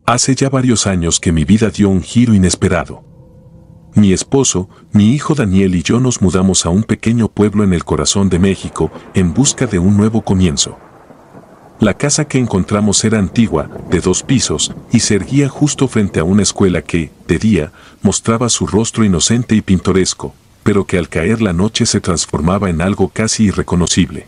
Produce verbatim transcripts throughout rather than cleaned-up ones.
Hace ya varios años que mi vida dio un giro inesperado. Mi esposo, mi hijo Daniel y yo nos mudamos a un pequeño pueblo en el corazón de México en busca de un nuevo comienzo. La casa que encontramos era antigua, de dos pisos, y se erguía justo frente a una escuela que, de día, mostraba su rostro inocente y pintoresco, pero que al caer la noche se transformaba en algo casi irreconocible.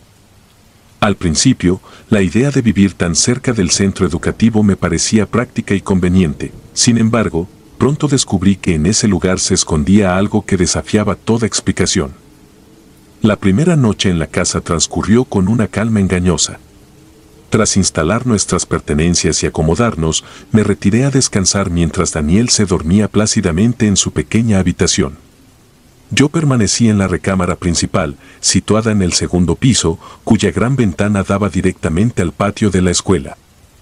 Al principio, la idea de vivir tan cerca del centro educativo me parecía práctica y conveniente. Sin embargo, pronto descubrí que en ese lugar se escondía algo que desafiaba toda explicación. La primera noche en la casa transcurrió con una calma engañosa. Tras instalar nuestras pertenencias y acomodarnos, me retiré a descansar mientras Daniel se dormía plácidamente en su pequeña habitación. Yo permanecí en la recámara principal, situada en el segundo piso, cuya gran ventana daba directamente al patio de la escuela.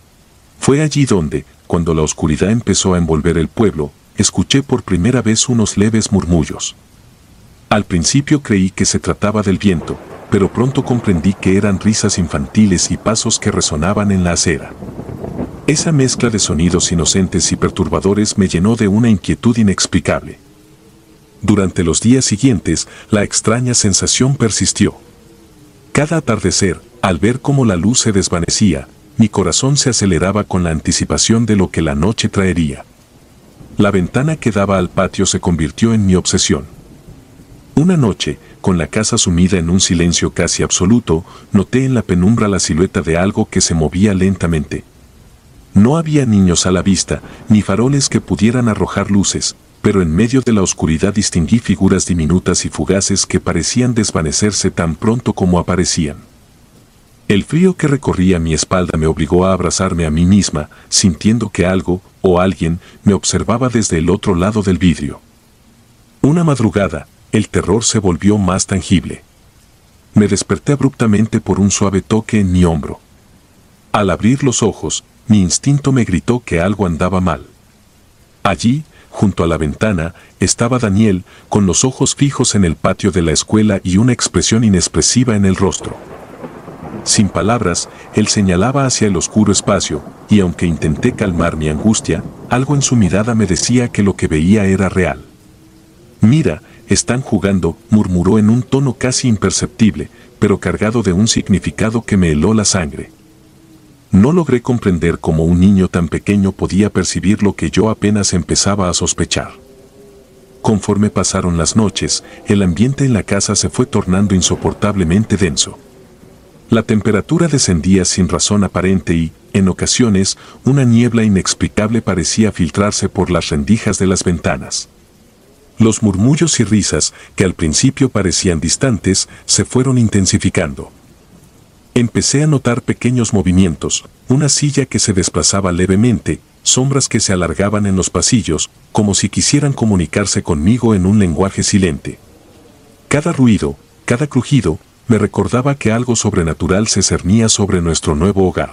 Fue allí donde, cuando la oscuridad empezó a envolver el pueblo, escuché por primera vez unos leves murmullos. Al principio creí que se trataba del viento, pero pronto comprendí que eran risas infantiles y pasos que resonaban en la acera. Esa mezcla de sonidos inocentes y perturbadores me llenó de una inquietud inexplicable. Durante los días siguientes, la extraña sensación persistió. Cada atardecer, al ver cómo la luz se desvanecía, mi corazón se aceleraba con la anticipación de lo que la noche traería. La ventana que daba al patio se convirtió en mi obsesión. Una noche, con la casa sumida en un silencio casi absoluto, noté en la penumbra la silueta de algo que se movía lentamente. No había niños a la vista, ni faroles que pudieran arrojar luces, pero en medio de la oscuridad distinguí figuras diminutas y fugaces que parecían desvanecerse tan pronto como aparecían. El frío que recorría mi espalda me obligó a abrazarme a mí misma, sintiendo que algo, o alguien, me observaba desde el otro lado del vidrio. Una madrugada, el terror se volvió más tangible. Me desperté abruptamente por un suave toque en mi hombro. Al abrir los ojos, mi instinto me gritó que algo andaba mal. Allí, junto a la ventana, estaba Daniel, con los ojos fijos en el patio de la escuela y una expresión inexpresiva en el rostro. Sin palabras, él señalaba hacia el oscuro espacio, y aunque intenté calmar mi angustia, algo en su mirada me decía que lo que veía era real. «Mira, están jugando», murmuró en un tono casi imperceptible, pero cargado de un significado que me heló la sangre. No logré comprender cómo un niño tan pequeño podía percibir lo que yo apenas empezaba a sospechar. Conforme pasaron las noches, el ambiente en la casa se fue tornando insoportablemente denso. La temperatura descendía sin razón aparente y, en ocasiones, una niebla inexplicable parecía filtrarse por las rendijas de las ventanas. Los murmullos y risas, que al principio parecían distantes, se fueron intensificando. Empecé a notar pequeños movimientos, una silla que se desplazaba levemente, sombras que se alargaban en los pasillos, como si quisieran comunicarse conmigo en un lenguaje silente. Cada ruido, cada crujido, me recordaba que algo sobrenatural se cernía sobre nuestro nuevo hogar.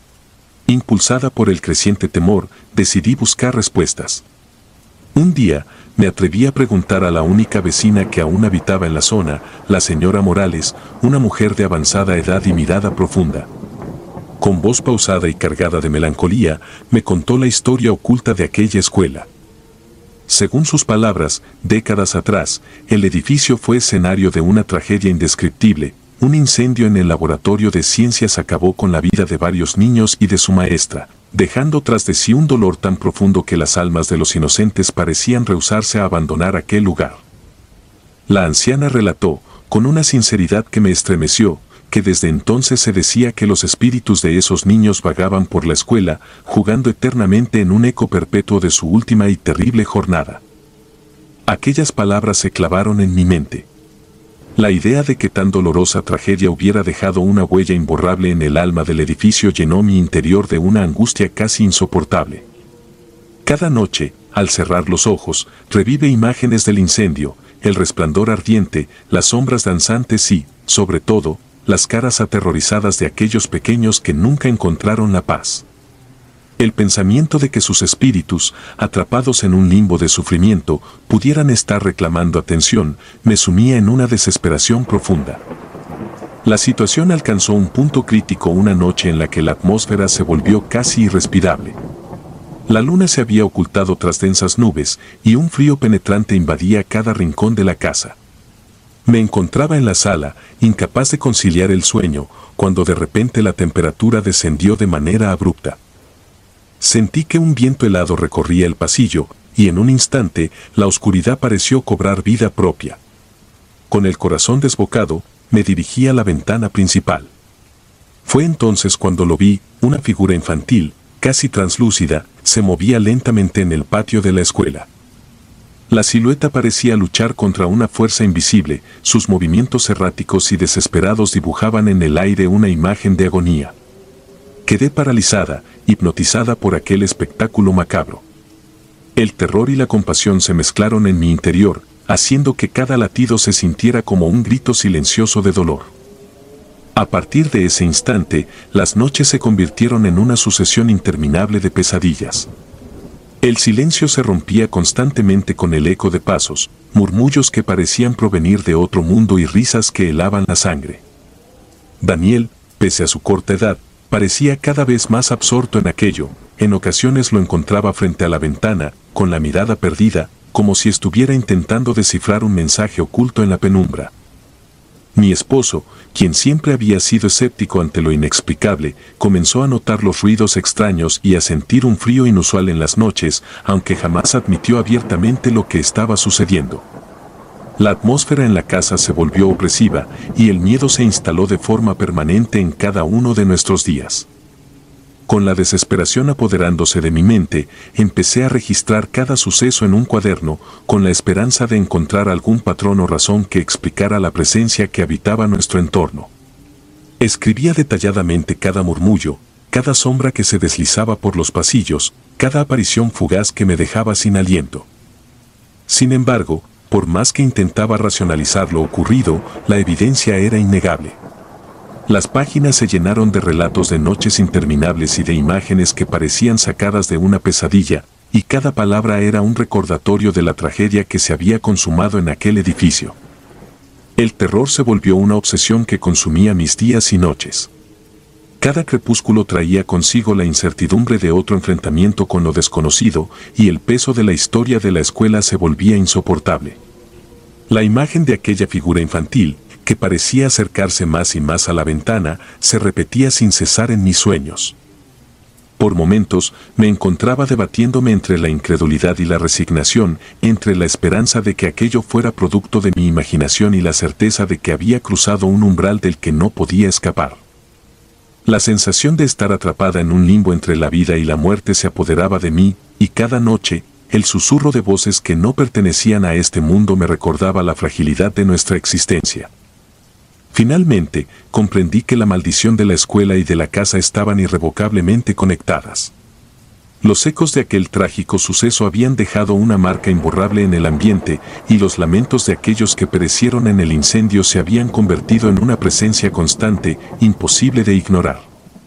Impulsada por el creciente temor, decidí buscar respuestas. Un día, me atreví a preguntar a la única vecina que aún habitaba en la zona, la señora Morales, una mujer de avanzada edad y mirada profunda. Con voz pausada y cargada de melancolía, me contó la historia oculta de aquella escuela. Según sus palabras, décadas atrás, el edificio fue escenario de una tragedia indescriptible. Un incendio en el laboratorio de ciencias acabó con la vida de varios niños y de su maestra, dejando tras de sí un dolor tan profundo que las almas de los inocentes parecían rehusarse a abandonar aquel lugar. La anciana relató, con una sinceridad que me estremeció, que desde entonces se decía que los espíritus de esos niños vagaban por la escuela, jugando eternamente en un eco perpetuo de su última y terrible jornada. Aquellas palabras se clavaron en mi mente. La idea de que tan dolorosa tragedia hubiera dejado una huella imborrable en el alma del edificio llenó mi interior de una angustia casi insoportable. Cada noche, al cerrar los ojos, revive imágenes del incendio, el resplandor ardiente, las sombras danzantes y, sobre todo, las caras aterrorizadas de aquellos pequeños que nunca encontraron la paz. El pensamiento de que sus espíritus, atrapados en un limbo de sufrimiento, pudieran estar reclamando atención, me sumía en una desesperación profunda. La situación alcanzó un punto crítico una noche en la que la atmósfera se volvió casi irrespirable. La luna se había ocultado tras densas nubes y un frío penetrante invadía cada rincón de la casa. Me encontraba en la sala, incapaz de conciliar el sueño, cuando de repente la temperatura descendió de manera abrupta. Sentí que un viento helado recorría el pasillo, y en un instante la oscuridad pareció cobrar vida propia. Con el corazón desbocado, me dirigí a la ventana principal. Fue entonces cuando lo vi, una figura infantil, casi translúcida, se movía lentamente en el patio de la escuela. La silueta parecía luchar contra una fuerza invisible, sus movimientos erráticos y desesperados dibujaban en el aire una imagen de agonía. Quedé paralizada, hipnotizada por aquel espectáculo macabro. El terror y la compasión se mezclaron en mi interior, haciendo que cada latido se sintiera como un grito silencioso de dolor. A partir de ese instante, las noches se convirtieron en una sucesión interminable de pesadillas. El silencio se rompía constantemente con el eco de pasos, murmullos que parecían provenir de otro mundo y risas que helaban la sangre. Daniel, pese a su corta edad, parecía cada vez más absorto en aquello. En ocasiones lo encontraba frente a la ventana, con la mirada perdida, como si estuviera intentando descifrar un mensaje oculto en la penumbra. Mi esposo, quien siempre había sido escéptico ante lo inexplicable, comenzó a notar los ruidos extraños y a sentir un frío inusual en las noches, aunque jamás admitió abiertamente lo que estaba sucediendo. La atmósfera en la casa se volvió opresiva y el miedo se instaló de forma permanente en cada uno de nuestros días. Con la desesperación apoderándose de mi mente, empecé a registrar cada suceso en un cuaderno, con la esperanza de encontrar algún patrón o razón que explicara la presencia que habitaba nuestro entorno. Escribía detalladamente cada murmullo, cada sombra que se deslizaba por los pasillos, cada aparición fugaz que me dejaba sin aliento. Sin embargo, por más que intentaba racionalizar lo ocurrido, la evidencia era innegable. Las páginas se llenaron de relatos de noches interminables y de imágenes que parecían sacadas de una pesadilla, y cada palabra era un recordatorio de la tragedia que se había consumado en aquel edificio. El terror se volvió una obsesión que consumía mis días y noches. Cada crepúsculo traía consigo la incertidumbre de otro enfrentamiento con lo desconocido, y el peso de la historia de la escuela se volvía insoportable. La imagen de aquella figura infantil, que parecía acercarse más y más a la ventana, se repetía sin cesar en mis sueños. Por momentos, me encontraba debatiéndome entre la incredulidad y la resignación, entre la esperanza de que aquello fuera producto de mi imaginación y la certeza de que había cruzado un umbral del que no podía escapar. La sensación de estar atrapada en un limbo entre la vida y la muerte se apoderaba de mí, y cada noche, el susurro de voces que no pertenecían a este mundo me recordaba la fragilidad de nuestra existencia. Finalmente, comprendí que la maldición de la escuela y de la casa estaban irrevocablemente conectadas. Los ecos de aquel trágico suceso habían dejado una marca imborrable en el ambiente, y los lamentos de aquellos que perecieron en el incendio se habían convertido en una presencia constante, imposible de ignorar.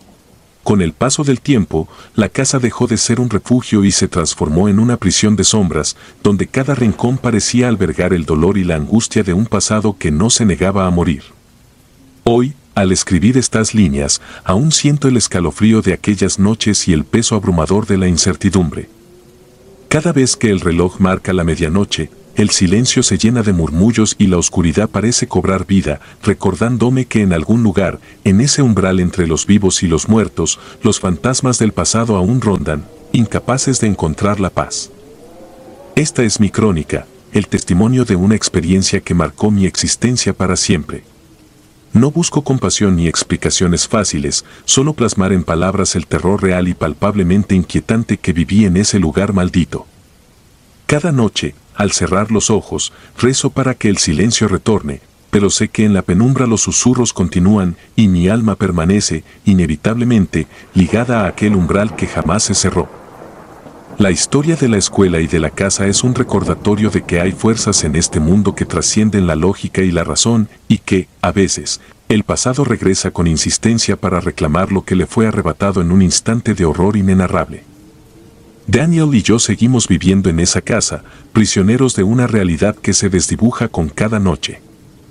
Con el paso del tiempo, la casa dejó de ser un refugio y se transformó en una prisión de sombras, donde cada rincón parecía albergar el dolor y la angustia de un pasado que no se negaba a morir. Hoy, al escribir estas líneas, aún siento el escalofrío de aquellas noches y el peso abrumador de la incertidumbre. Cada vez que el reloj marca la medianoche, el silencio se llena de murmullos y la oscuridad parece cobrar vida, recordándome que en algún lugar, en ese umbral entre los vivos y los muertos, los fantasmas del pasado aún rondan, incapaces de encontrar la paz. Esta es mi crónica, el testimonio de una experiencia que marcó mi existencia para siempre. No busco compasión ni explicaciones fáciles, solo plasmar en palabras el terror real y palpablemente inquietante que viví en ese lugar maldito. Cada noche, al cerrar los ojos, rezo para que el silencio retorne, pero sé que en la penumbra los susurros continúan y mi alma permanece, inevitablemente, ligada a aquel umbral que jamás se cerró. La historia de la escuela y de la casa es un recordatorio de que hay fuerzas en este mundo que trascienden la lógica y la razón, y que, a veces, el pasado regresa con insistencia para reclamar lo que le fue arrebatado en un instante de horror inenarrable. Daniel y yo seguimos viviendo en esa casa, prisioneros de una realidad que se desdibuja con cada noche.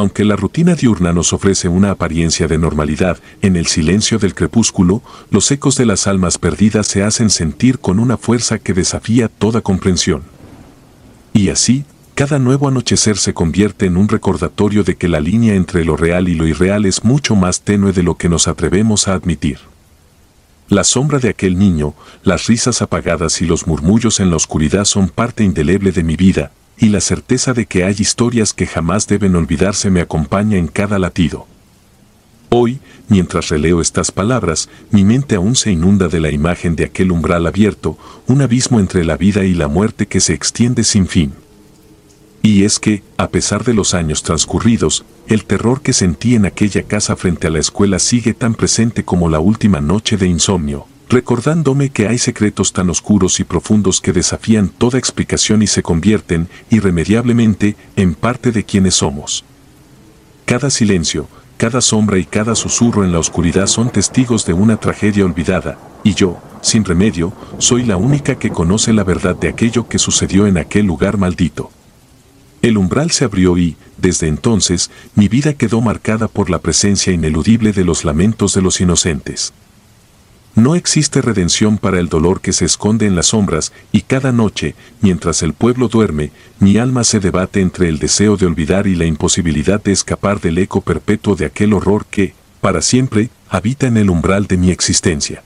Aunque la rutina diurna nos ofrece una apariencia de normalidad, en el silencio del crepúsculo, los ecos de las almas perdidas se hacen sentir con una fuerza que desafía toda comprensión. Y así, cada nuevo anochecer se convierte en un recordatorio de que la línea entre lo real y lo irreal es mucho más tenue de lo que nos atrevemos a admitir. La sombra de aquel niño, las risas apagadas y los murmullos en la oscuridad son parte indeleble de mi vida, y la certeza de que hay historias que jamás deben olvidarse me acompaña en cada latido. Hoy, mientras releo estas palabras, mi mente aún se inunda de la imagen de aquel umbral abierto, un abismo entre la vida y la muerte que se extiende sin fin. Y es que, a pesar de los años transcurridos, el terror que sentí en aquella casa frente a la escuela sigue tan presente como la última noche de insomnio, recordándome que hay secretos tan oscuros y profundos que desafían toda explicación y se convierten, irremediablemente, en parte de quienes somos. Cada silencio, cada sombra y cada susurro en la oscuridad son testigos de una tragedia olvidada, y yo, sin remedio, soy la única que conoce la verdad de aquello que sucedió en aquel lugar maldito. El umbral se abrió y, desde entonces, mi vida quedó marcada por la presencia ineludible de los lamentos de los inocentes. No existe redención para el dolor que se esconde en las sombras, y cada noche, mientras el pueblo duerme, mi alma se debate entre el deseo de olvidar y la imposibilidad de escapar del eco perpetuo de aquel horror que, para siempre, habita en el umbral de mi existencia.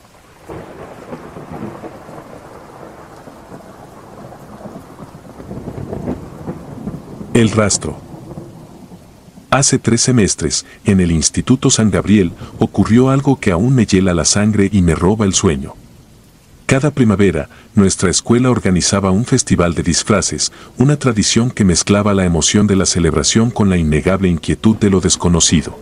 El rastro. Hace tres semestres, en el Instituto San Gabriel, ocurrió algo que aún me hiela la sangre y me roba el sueño. Cada primavera, nuestra escuela organizaba un festival de disfraces, una tradición que mezclaba la emoción de la celebración con la innegable inquietud de lo desconocido.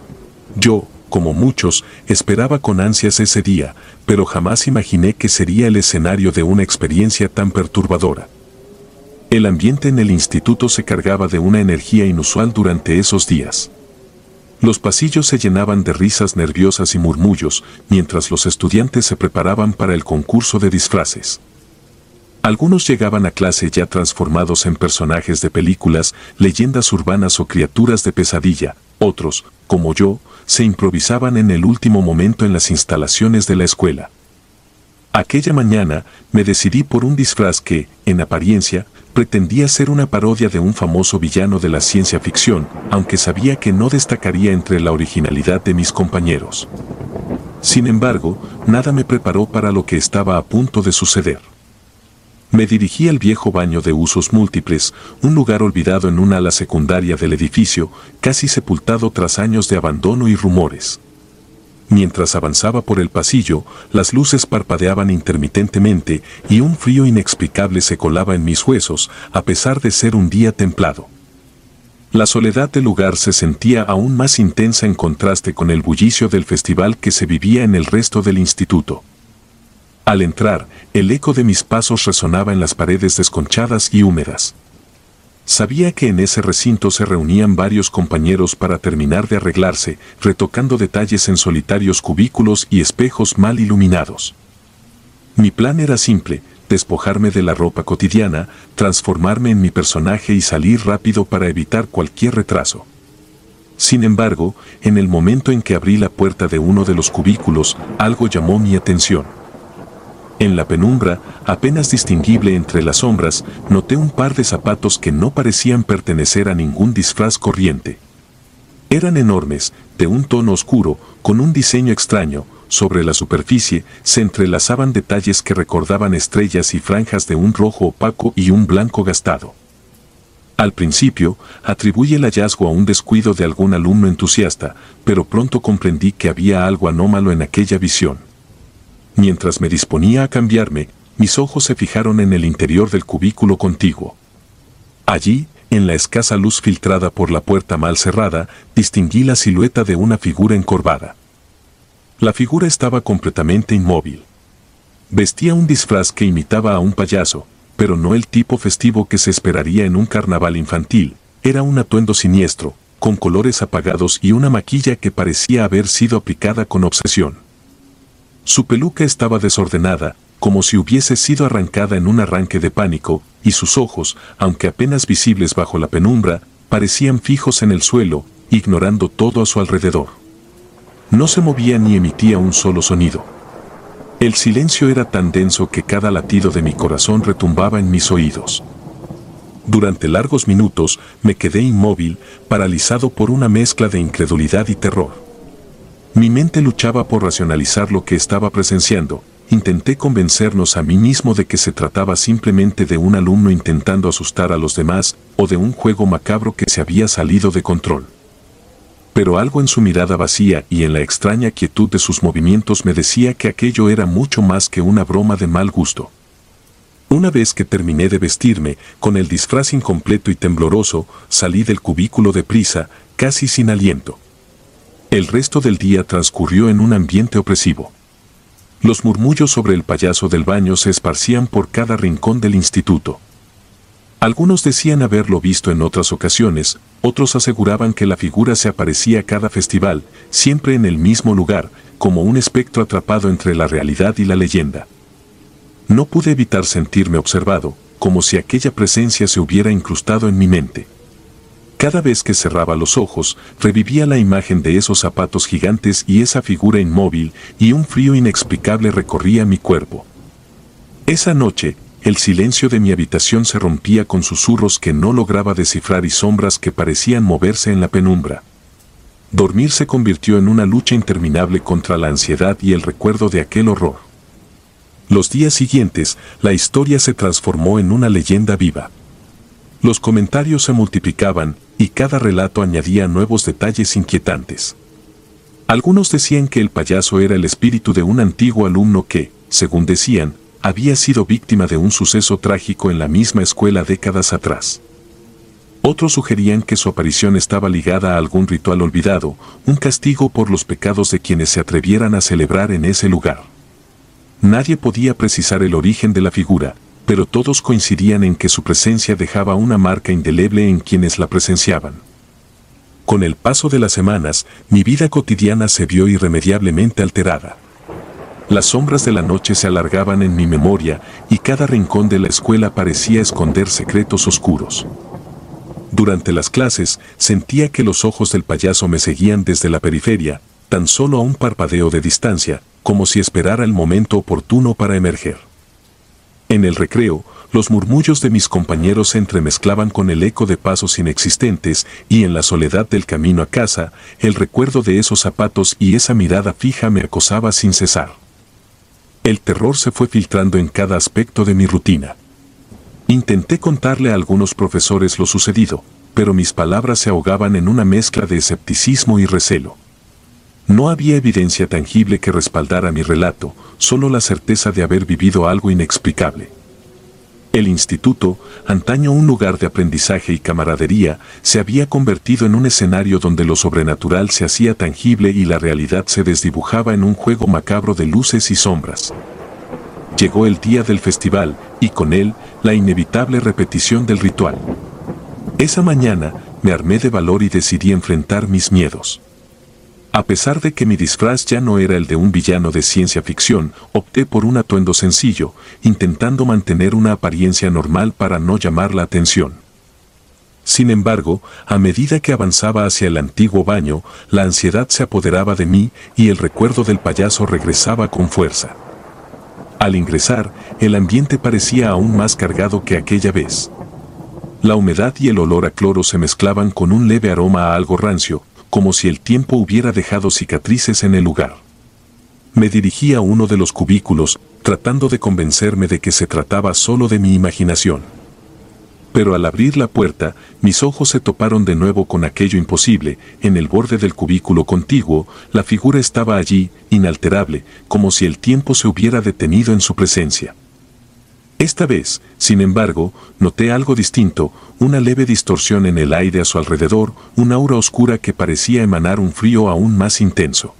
Yo, como muchos, esperaba con ansias ese día, pero jamás imaginé que sería el escenario de una experiencia tan perturbadora. El ambiente en el instituto se cargaba de una energía inusual durante esos días. Los pasillos se llenaban de risas nerviosas y murmullos, mientras los estudiantes se preparaban para el concurso de disfraces. Algunos llegaban a clase ya transformados en personajes de películas, leyendas urbanas o criaturas de pesadilla. Otros, como yo, se improvisaban en el último momento en las instalaciones de la escuela. Aquella mañana, me decidí por un disfraz que, en apariencia, pretendía ser una parodia de un famoso villano de la ciencia ficción, aunque sabía que no destacaría entre la originalidad de mis compañeros. Sin embargo, nada me preparó para lo que estaba a punto de suceder. Me dirigí al viejo baño de usos múltiples, un lugar olvidado en un ala secundaria del edificio, casi sepultado tras años de abandono y rumores. Mientras avanzaba por el pasillo, las luces parpadeaban intermitentemente y un frío inexplicable se colaba en mis huesos, a pesar de ser un día templado. La soledad del lugar se sentía aún más intensa en contraste con el bullicio del festival que se vivía en el resto del instituto. Al entrar, el eco de mis pasos resonaba en las paredes desconchadas y húmedas. Sabía que en ese recinto se reunían varios compañeros para terminar de arreglarse, retocando detalles en solitarios cubículos y espejos mal iluminados. Mi plan era simple: despojarme de la ropa cotidiana, transformarme en mi personaje y salir rápido para evitar cualquier retraso. Sin embargo, en el momento en que abrí la puerta de uno de los cubículos, algo llamó mi atención. En la penumbra, apenas distinguible entre las sombras, noté un par de zapatos que no parecían pertenecer a ningún disfraz corriente. Eran enormes, de un tono oscuro, con un diseño extraño. Sobre la superficie se entrelazaban detalles que recordaban estrellas y franjas de un rojo opaco y un blanco gastado. Al principio, atribuí el hallazgo a un descuido de algún alumno entusiasta, pero pronto comprendí que había algo anómalo en aquella visión. Mientras me disponía a cambiarme, mis ojos se fijaron en el interior del cubículo contiguo. Allí, en la escasa luz filtrada por la puerta mal cerrada, distinguí la silueta de una figura encorvada. La figura estaba completamente inmóvil. Vestía un disfraz que imitaba a un payaso, pero no el tipo festivo que se esperaría en un carnaval infantil. Era un atuendo siniestro, con colores apagados y una maquilla que parecía haber sido aplicada con obsesión. Su peluca estaba desordenada, como si hubiese sido arrancada en un arranque de pánico, y sus ojos, aunque apenas visibles bajo la penumbra, parecían fijos en el suelo, ignorando todo a su alrededor. No se movía ni emitía un solo sonido. El silencio era tan denso que cada latido de mi corazón retumbaba en mis oídos. Durante largos minutos me quedé inmóvil, paralizado por una mezcla de incredulidad y terror. Mi mente luchaba por racionalizar lo que estaba presenciando. Intenté convencernos a mí mismo de que se trataba simplemente de un alumno intentando asustar a los demás o de un juego macabro que se había salido de control. Pero algo en su mirada vacía y en la extraña quietud de sus movimientos me decía que aquello era mucho más que una broma de mal gusto. Una vez que terminé de vestirme, con el disfraz incompleto y tembloroso, salí del cubículo deprisa, casi sin aliento. El resto del día transcurrió en un ambiente opresivo. Los murmullos sobre el payaso del baño se esparcían por cada rincón del instituto. Algunos decían haberlo visto en otras ocasiones, otros aseguraban que la figura se aparecía cada festival, siempre en el mismo lugar, como un espectro atrapado entre la realidad y la leyenda. No pude evitar sentirme observado, como si aquella presencia se hubiera incrustado en mi mente. Cada vez que cerraba los ojos, revivía la imagen de esos zapatos gigantes y esa figura inmóvil, y un frío inexplicable recorría mi cuerpo. Esa noche, el silencio de mi habitación se rompía con susurros que no lograba descifrar y sombras que parecían moverse en la penumbra. Dormir se convirtió en una lucha interminable contra la ansiedad y el recuerdo de aquel horror. Los días siguientes, la historia se transformó en una leyenda viva. Los comentarios se multiplicaban, y cada relato añadía nuevos detalles inquietantes. Algunos decían que el payaso era el espíritu de un antiguo alumno que, según decían, había sido víctima de un suceso trágico en la misma escuela décadas atrás. Otros sugerían que su aparición estaba ligada a algún ritual olvidado, un castigo por los pecados de quienes se atrevieran a celebrar en ese lugar. Nadie podía precisar el origen de la figura, pero todos coincidían en que su presencia dejaba una marca indeleble en quienes la presenciaban. Con el paso de las semanas, mi vida cotidiana se vio irremediablemente alterada. Las sombras de la noche se alargaban en mi memoria y cada rincón de la escuela parecía esconder secretos oscuros. Durante las clases, sentía que los ojos del payaso me seguían desde la periferia, tan solo a un parpadeo de distancia, como si esperara el momento oportuno para emerger. En el recreo, los murmullos de mis compañeros se entremezclaban con el eco de pasos inexistentes y en la soledad del camino a casa, el recuerdo de esos zapatos y esa mirada fija me acosaba sin cesar. El terror se fue filtrando en cada aspecto de mi rutina. Intenté contarle a algunos profesores lo sucedido, pero mis palabras se ahogaban en una mezcla de escepticismo y recelo. No había evidencia tangible que respaldara mi relato, solo la certeza de haber vivido algo inexplicable. El instituto, antaño un lugar de aprendizaje y camaradería, se había convertido en un escenario donde lo sobrenatural se hacía tangible y la realidad se desdibujaba en un juego macabro de luces y sombras. Llegó el día del festival, y con él, la inevitable repetición del ritual. Esa mañana, me armé de valor y decidí enfrentar mis miedos. A pesar de que mi disfraz ya no era el de un villano de ciencia ficción, opté por un atuendo sencillo, intentando mantener una apariencia normal para no llamar la atención. Sin embargo, a medida que avanzaba hacia el antiguo baño, la ansiedad se apoderaba de mí y el recuerdo del payaso regresaba con fuerza. Al ingresar, el ambiente parecía aún más cargado que aquella vez. La humedad y el olor a cloro se mezclaban con un leve aroma a algo rancio, como si el tiempo hubiera dejado cicatrices en el lugar. Me dirigí a uno de los cubículos, tratando de convencerme de que se trataba solo de mi imaginación. Pero al abrir la puerta, mis ojos se toparon de nuevo con aquello imposible. En el borde del cubículo contiguo, la figura estaba allí, inalterable, como si el tiempo se hubiera detenido en su presencia. Esta vez, sin embargo, noté algo distinto, una leve distorsión en el aire a su alrededor, una aura oscura que parecía emanar un frío aún más intenso.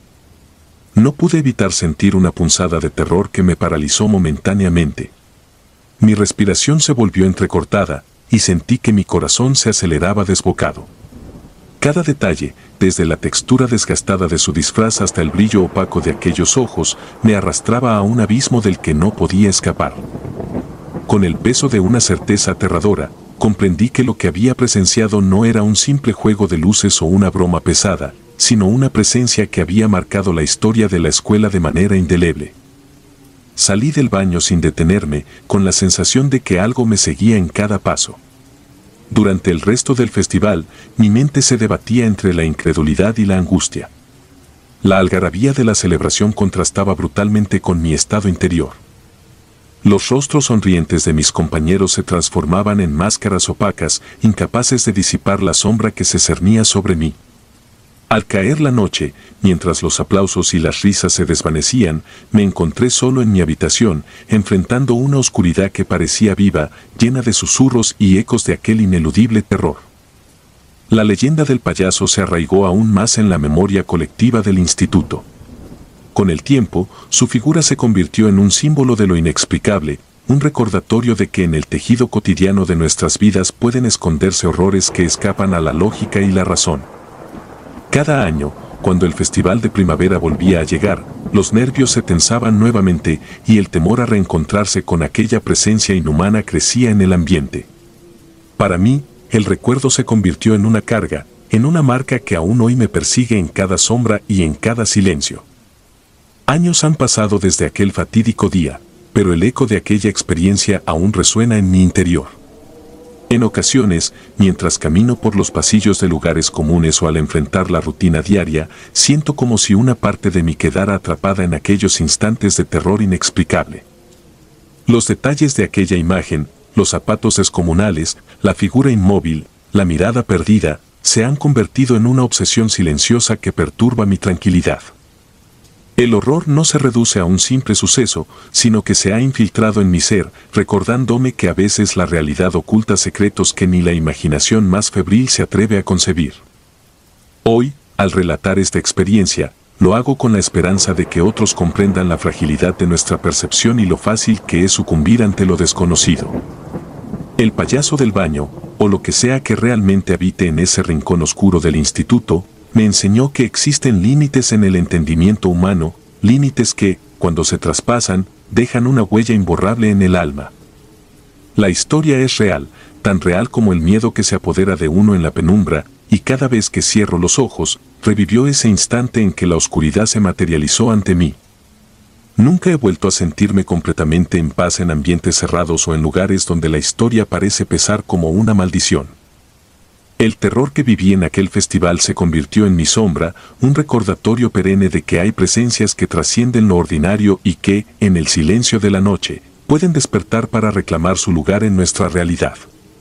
No pude evitar sentir una punzada de terror que me paralizó momentáneamente. Mi respiración se volvió entrecortada, y sentí que mi corazón se aceleraba desbocado. Cada detalle, desde la textura desgastada de su disfraz hasta el brillo opaco de aquellos ojos, me arrastraba a un abismo del que no podía escapar. Con el peso de una certeza aterradora, comprendí que lo que había presenciado no era un simple juego de luces o una broma pesada, sino una presencia que había marcado la historia de la escuela de manera indeleble. Salí del baño sin detenerme, con la sensación de que algo me seguía en cada paso. Durante el resto del festival, mi mente se debatía entre la incredulidad y la angustia. La algarabía de la celebración contrastaba brutalmente con mi estado interior. Los rostros sonrientes de mis compañeros se transformaban en máscaras opacas, incapaces de disipar la sombra que se cernía sobre mí. Al caer la noche, mientras los aplausos y las risas se desvanecían, me encontré solo en mi habitación, enfrentando una oscuridad que parecía viva, llena de susurros y ecos de aquel ineludible terror. La leyenda del payaso se arraigó aún más en la memoria colectiva del instituto. Con el tiempo, su figura se convirtió en un símbolo de lo inexplicable, un recordatorio de que en el tejido cotidiano de nuestras vidas pueden esconderse horrores que escapan a la lógica y la razón. Cada año, cuando el festival de primavera volvía a llegar, los nervios se tensaban nuevamente y el temor a reencontrarse con aquella presencia inhumana crecía en el ambiente. Para mí, el recuerdo se convirtió en una carga, en una marca que aún hoy me persigue en cada sombra y en cada silencio. Años han pasado desde aquel fatídico día, pero el eco de aquella experiencia aún resuena en mi interior. En ocasiones, mientras camino por los pasillos de lugares comunes o al enfrentar la rutina diaria, siento como si una parte de mí quedara atrapada en aquellos instantes de terror inexplicable. Los detalles de aquella imagen, los zapatos descomunales, la figura inmóvil, la mirada perdida, se han convertido en una obsesión silenciosa que perturba mi tranquilidad. El horror no se reduce a un simple suceso, sino que se ha infiltrado en mi ser, recordándome que a veces la realidad oculta secretos que ni la imaginación más febril se atreve a concebir. Hoy, al relatar esta experiencia, lo hago con la esperanza de que otros comprendan la fragilidad de nuestra percepción y lo fácil que es sucumbir ante lo desconocido. El payaso del baño, o lo que sea que realmente habite en ese rincón oscuro del instituto, me enseñó que existen límites en el entendimiento humano, límites que, cuando se traspasan, dejan una huella imborrable en el alma. La historia es real, tan real como el miedo que se apodera de uno en la penumbra, y cada vez que cierro los ojos, revivió ese instante en que la oscuridad se materializó ante mí. Nunca he vuelto a sentirme completamente en paz en ambientes cerrados o en lugares donde la historia parece pesar como una maldición. El terror que viví en aquel festival se convirtió en mi sombra, un recordatorio perenne de que hay presencias que trascienden lo ordinario y que, en el silencio de la noche, pueden despertar para reclamar su lugar en nuestra realidad.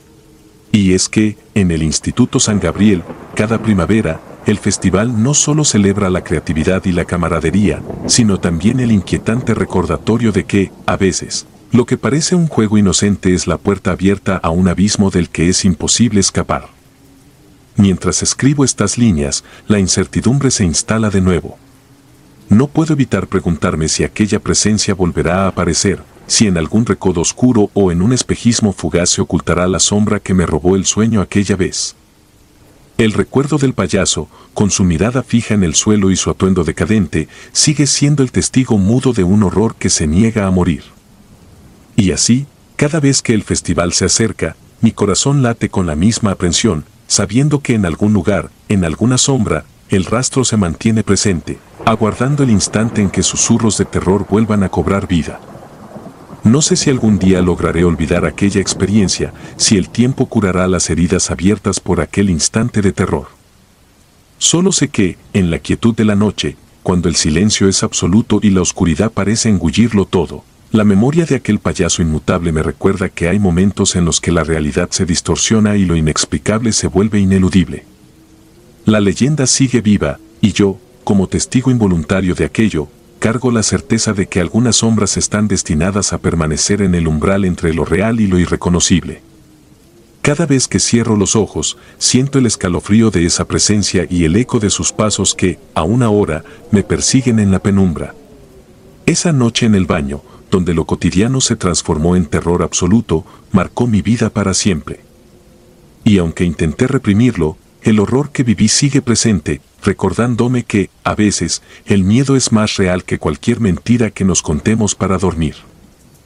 Y es que, en el Instituto San Gabriel, cada primavera, el festival no solo celebra la creatividad y la camaradería, sino también el inquietante recordatorio de que, a veces, lo que parece un juego inocente es la puerta abierta a un abismo del que es imposible escapar. Mientras escribo estas líneas, la incertidumbre se instala de nuevo. No puedo evitar preguntarme si aquella presencia volverá a aparecer, si en algún recodo oscuro o en un espejismo fugaz se ocultará la sombra que me robó el sueño aquella vez. El recuerdo del payaso, con su mirada fija en el suelo y su atuendo decadente, sigue siendo el testigo mudo de un horror que se niega a morir. Y así, cada vez que el festival se acerca, mi corazón late con la misma aprensión, sabiendo que en algún lugar, en alguna sombra, el rastro se mantiene presente, aguardando el instante en que susurros de terror vuelvan a cobrar vida. No sé si algún día lograré olvidar aquella experiencia, si el tiempo curará las heridas abiertas por aquel instante de terror. Solo sé que, en la quietud de la noche, cuando el silencio es absoluto y la oscuridad parece engullirlo todo, la memoria de aquel payaso inmutable me recuerda que hay momentos en los que la realidad se distorsiona y lo inexplicable se vuelve ineludible. La leyenda sigue viva, y yo, como testigo involuntario de aquello, cargo la certeza de que algunas sombras están destinadas a permanecer en el umbral entre lo real y lo irreconocible. Cada vez que cierro los ojos, siento el escalofrío de esa presencia y el eco de sus pasos que, aún ahora, me persiguen en la penumbra. Esa noche en el baño, donde lo cotidiano se transformó en terror absoluto, marcó mi vida para siempre. Y aunque intenté reprimirlo, el horror que viví sigue presente, recordándome que, a veces, el miedo es más real que cualquier mentira que nos contemos para dormir.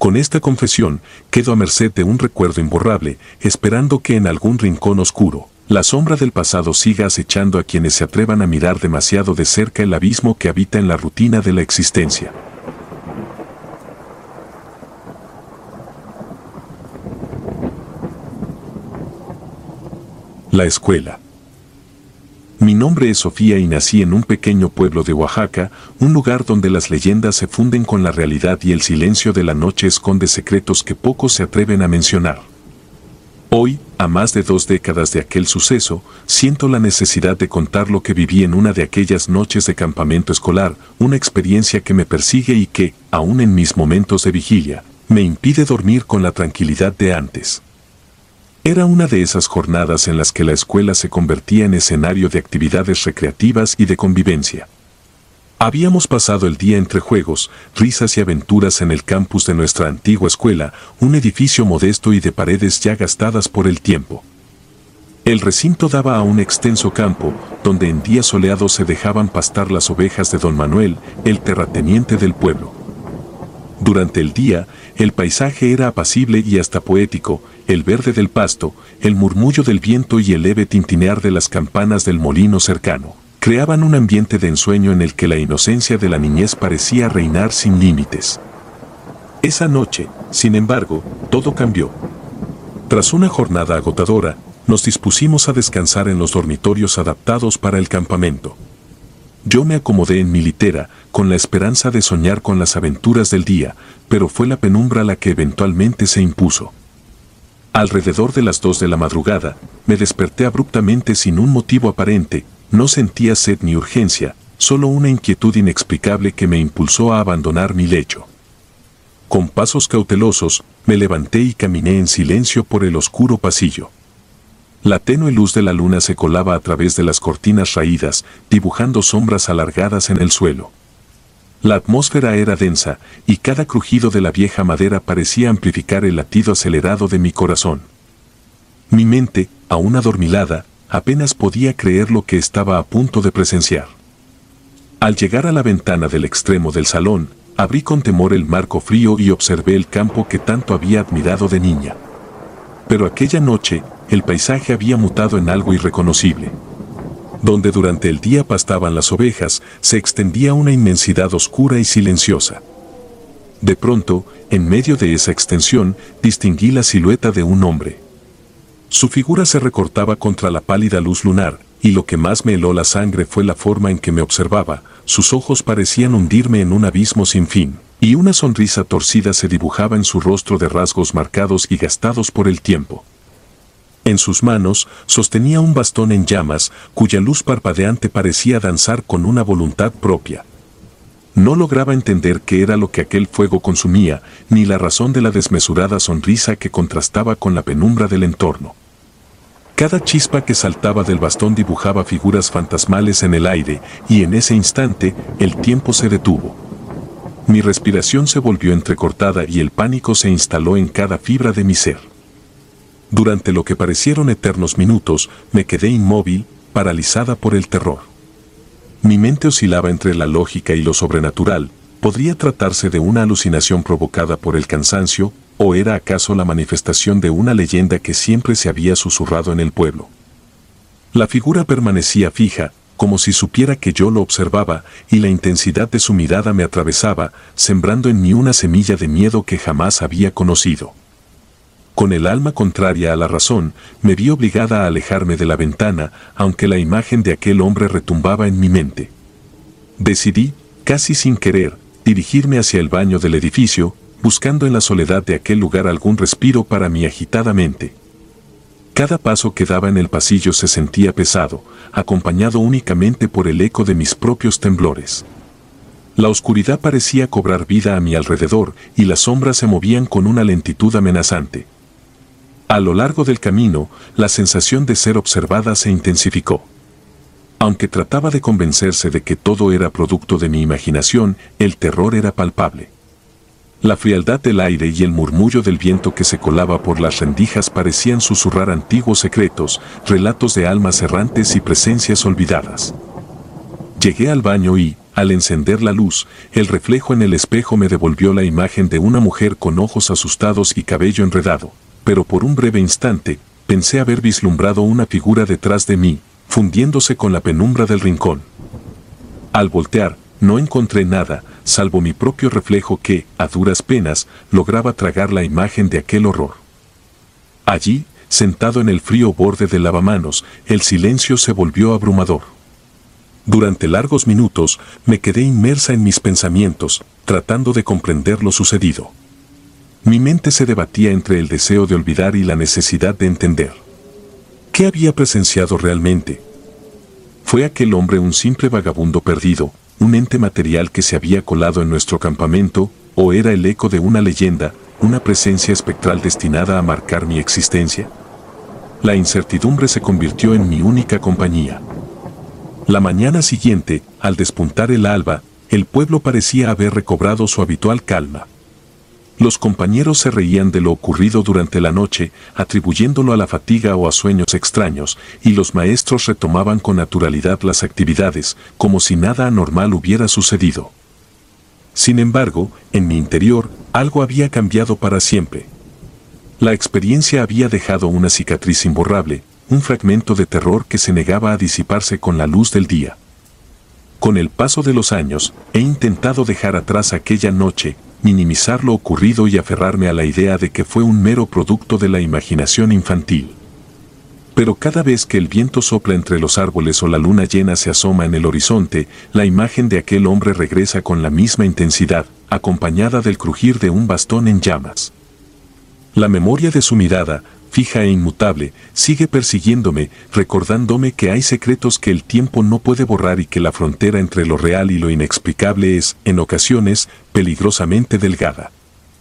Con esta confesión, quedo a merced de un recuerdo imborrable, esperando que en algún rincón oscuro, la sombra del pasado siga acechando a quienes se atrevan a mirar demasiado de cerca el abismo que habita en la rutina de la existencia. La escuela. Mi nombre es Sofía y nací en un pequeño pueblo de Oaxaca, un lugar donde las leyendas se funden con la realidad y el silencio de la noche esconde secretos que pocos se atreven a mencionar. Hoy, a más de dos décadas de aquel suceso, siento la necesidad de contar lo que viví en una de aquellas noches de campamento escolar, una experiencia que me persigue y que, aun en mis momentos de vigilia, me impide dormir con la tranquilidad de antes. Era una de esas jornadas en las que la escuela se convertía en escenario de actividades recreativas y de convivencia. Habíamos pasado el día entre juegos, risas y aventuras en el campus de nuestra antigua escuela, un edificio modesto y de paredes ya gastadas por el tiempo. El recinto daba a un extenso campo, donde en días soleados se dejaban pastar las ovejas de don Manuel, el terrateniente del pueblo. Durante el día, el paisaje era apacible y hasta poético, el verde del pasto, el murmullo del viento y el leve tintinear de las campanas del molino cercano, creaban un ambiente de ensueño en el que la inocencia de la niñez parecía reinar sin límites. Esa noche, sin embargo, todo cambió. Tras una jornada agotadora, nos dispusimos a descansar en los dormitorios adaptados para el campamento. Yo me acomodé en mi litera, con la esperanza de soñar con las aventuras del día, pero fue la penumbra la que eventualmente se impuso. Alrededor de las dos de la madrugada, me desperté abruptamente sin un motivo aparente, no sentía sed ni urgencia, solo una inquietud inexplicable que me impulsó a abandonar mi lecho. Con pasos cautelosos, me levanté y caminé en silencio por el oscuro pasillo. La tenue luz de la luna se colaba a través de las cortinas raídas, dibujando sombras alargadas en el suelo. La atmósfera era densa, y cada crujido de la vieja madera parecía amplificar el latido acelerado de mi corazón. Mi mente, aún adormilada, apenas podía creer lo que estaba a punto de presenciar. Al llegar a la ventana del extremo del salón, abrí con temor el marco frío y observé el campo que tanto había admirado de niña. Pero aquella noche, el paisaje había mutado en algo irreconocible. Donde durante el día pastaban las ovejas, se extendía una inmensidad oscura y silenciosa. De pronto, en medio de esa extensión, distinguí la silueta de un hombre. Su figura se recortaba contra la pálida luz lunar, y lo que más me heló la sangre fue la forma en que me observaba. Sus ojos parecían hundirme en un abismo sin fin, y una sonrisa torcida se dibujaba en su rostro de rasgos marcados y gastados por el tiempo. En sus manos sostenía un bastón en llamas, cuya luz parpadeante parecía danzar con una voluntad propia. No lograba entender qué era lo que aquel fuego consumía, ni la razón de la desmesurada sonrisa que contrastaba con la penumbra del entorno. Cada chispa que saltaba del bastón dibujaba figuras fantasmales en el aire, y en ese instante, el tiempo se detuvo. Mi respiración se volvió entrecortada y el pánico se instaló en cada fibra de mi ser. Durante lo que parecieron eternos minutos, me quedé inmóvil, paralizada por el terror. Mi mente oscilaba entre la lógica y lo sobrenatural. ¿Podría tratarse de una alucinación provocada por el cansancio, o era acaso la manifestación de una leyenda que siempre se había susurrado en el pueblo? La figura permanecía fija, como si supiera que yo lo observaba, y la intensidad de su mirada me atravesaba, sembrando en mí una semilla de miedo que jamás había conocido. Con el alma contraria a la razón, me vi obligada a alejarme de la ventana, aunque la imagen de aquel hombre retumbaba en mi mente. Decidí, casi sin querer, dirigirme hacia el baño del edificio, buscando en la soledad de aquel lugar algún respiro para mi agitada mente. Cada paso que daba en el pasillo se sentía pesado, acompañado únicamente por el eco de mis propios temblores. La oscuridad parecía cobrar vida a mi alrededor y las sombras se movían con una lentitud amenazante. A lo largo del camino, la sensación de ser observada se intensificó. Aunque trataba de convencerse de que todo era producto de mi imaginación, el terror era palpable. La frialdad del aire y el murmullo del viento que se colaba por las rendijas parecían susurrar antiguos secretos, relatos de almas errantes y presencias olvidadas. Llegué al baño y, al encender la luz, el reflejo en el espejo me devolvió la imagen de una mujer con ojos asustados y cabello enredado, pero por un breve instante, pensé haber vislumbrado una figura detrás de mí, fundiéndose con la penumbra del rincón. Al voltear, no encontré nada, salvo mi propio reflejo que, a duras penas, lograba tragar la imagen de aquel horror. Allí, sentado en el frío borde del lavamanos, el silencio se volvió abrumador. Durante largos minutos, me quedé inmersa en mis pensamientos, tratando de comprender lo sucedido. Mi mente se debatía entre el deseo de olvidar y la necesidad de entender. ¿Qué había presenciado realmente? ¿Fue aquel hombre un simple vagabundo perdido, un ente material que se había colado en nuestro campamento, o era el eco de una leyenda, una presencia espectral destinada a marcar mi existencia? La incertidumbre se convirtió en mi única compañía. La mañana siguiente, al despuntar el alba, el pueblo parecía haber recobrado su habitual calma. Los compañeros se reían de lo ocurrido durante la noche, atribuyéndolo a la fatiga o a sueños extraños, y los maestros retomaban con naturalidad las actividades, como si nada anormal hubiera sucedido. Sin embargo, en mi interior, algo había cambiado para siempre. La experiencia había dejado una cicatriz imborrable, un fragmento de terror que se negaba a disiparse con la luz del día. Con el paso de los años, he intentado dejar atrás aquella noche, minimizar lo ocurrido y aferrarme a la idea de que fue un mero producto de la imaginación infantil. Pero cada vez que el viento sopla entre los árboles o la luna llena se asoma en el horizonte, la imagen de aquel hombre regresa con la misma intensidad, acompañada del crujir de un bastón en llamas. La memoria de su mirada, fija e inmutable, sigue persiguiéndome, recordándome que hay secretos que el tiempo no puede borrar y que la frontera entre lo real y lo inexplicable es, en ocasiones, peligrosamente delgada.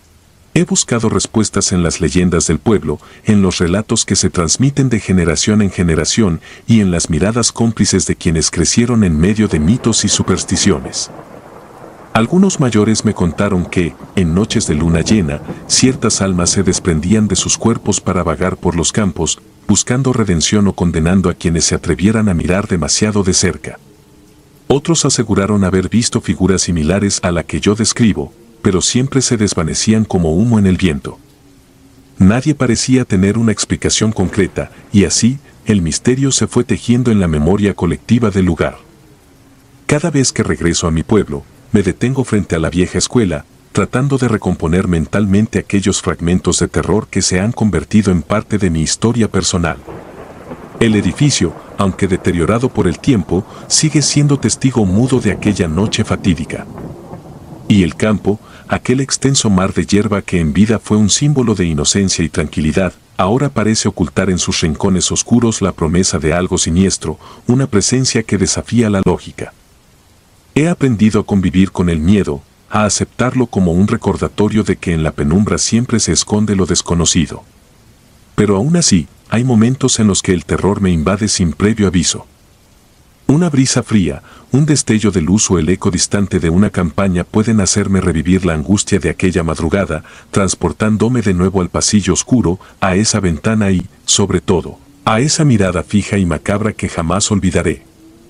He buscado respuestas en las leyendas del pueblo, en los relatos que se transmiten de generación en generación y en las miradas cómplices de quienes crecieron en medio de mitos y supersticiones. Algunos mayores me contaron que, en noches de luna llena, ciertas almas se desprendían de sus cuerpos para vagar por los campos, buscando redención o condenando a quienes se atrevieran a mirar demasiado de cerca. Otros aseguraron haber visto figuras similares a la que yo describo, pero siempre se desvanecían como humo en el viento. Nadie parecía tener una explicación concreta, y así, el misterio se fue tejiendo en la memoria colectiva del lugar. Cada vez que regreso a mi pueblo, me detengo frente a la vieja escuela, tratando de recomponer mentalmente aquellos fragmentos de terror que se han convertido en parte de mi historia personal. El edificio, aunque deteriorado por el tiempo, sigue siendo testigo mudo de aquella noche fatídica. Y el campo, aquel extenso mar de hierba que en vida fue un símbolo de inocencia y tranquilidad, ahora parece ocultar en sus rincones oscuros la promesa de algo siniestro, una presencia que desafía la lógica. He aprendido a convivir con el miedo, a aceptarlo como un recordatorio de que en la penumbra siempre se esconde lo desconocido. Pero aún así, hay momentos en los que el terror me invade sin previo aviso. Una brisa fría, un destello de luz o el eco distante de una campaña pueden hacerme revivir la angustia de aquella madrugada, transportándome de nuevo al pasillo oscuro, a esa ventana y, sobre todo, a esa mirada fija y macabra que jamás olvidaré.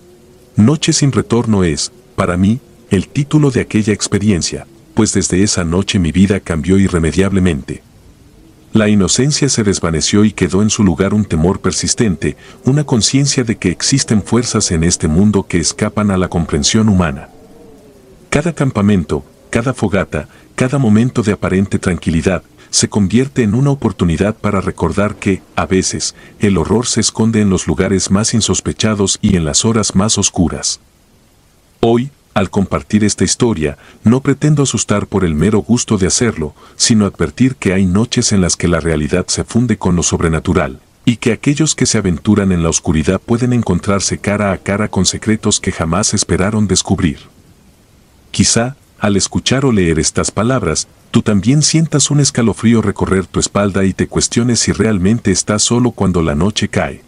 Noche sin retorno es, para mí, el título de aquella experiencia, pues desde esa noche mi vida cambió irremediablemente. La inocencia se desvaneció y quedó en su lugar un temor persistente, una conciencia de que existen fuerzas en este mundo que escapan a la comprensión humana. Cada campamento, cada fogata, cada momento de aparente tranquilidad, se convierte en una oportunidad para recordar que, a veces, el horror se esconde en los lugares más insospechados y en las horas más oscuras. Hoy, al compartir esta historia, no pretendo asustar por el mero gusto de hacerlo, sino advertir que hay noches en las que la realidad se funde con lo sobrenatural, y que aquellos que se aventuran en la oscuridad pueden encontrarse cara a cara con secretos que jamás esperaron descubrir. Quizá, al escuchar o leer estas palabras, tú también sientas un escalofrío recorrer tu espalda y te cuestiones si realmente estás solo cuando la noche cae.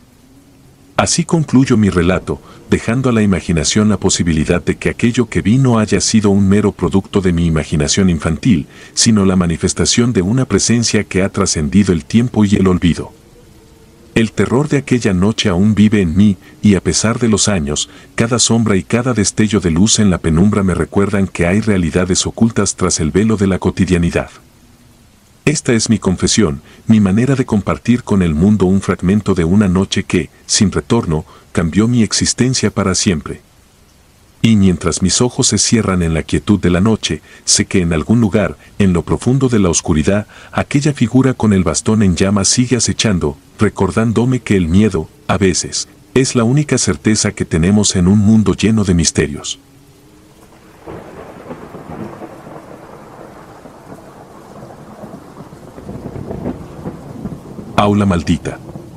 Así concluyo mi relato, dejando a la imaginación la posibilidad de que aquello que vi no haya sido un mero producto de mi imaginación infantil, sino la manifestación de una presencia que ha trascendido el tiempo y el olvido. El terror de aquella noche aún vive en mí, y a pesar de los años, cada sombra y cada destello de luz en la penumbra me recuerdan que hay realidades ocultas tras el velo de la cotidianidad. Esta es mi confesión, mi manera de compartir con el mundo un fragmento de una noche que, sin retorno, cambió mi existencia para siempre. Y mientras mis ojos se cierran en la quietud de la noche, sé que en algún lugar, en lo profundo de la oscuridad, aquella figura con el bastón en llamas sigue acechando, recordándome que el miedo, a veces, es la única certeza que tenemos en un mundo lleno de misterios. Aula maldita.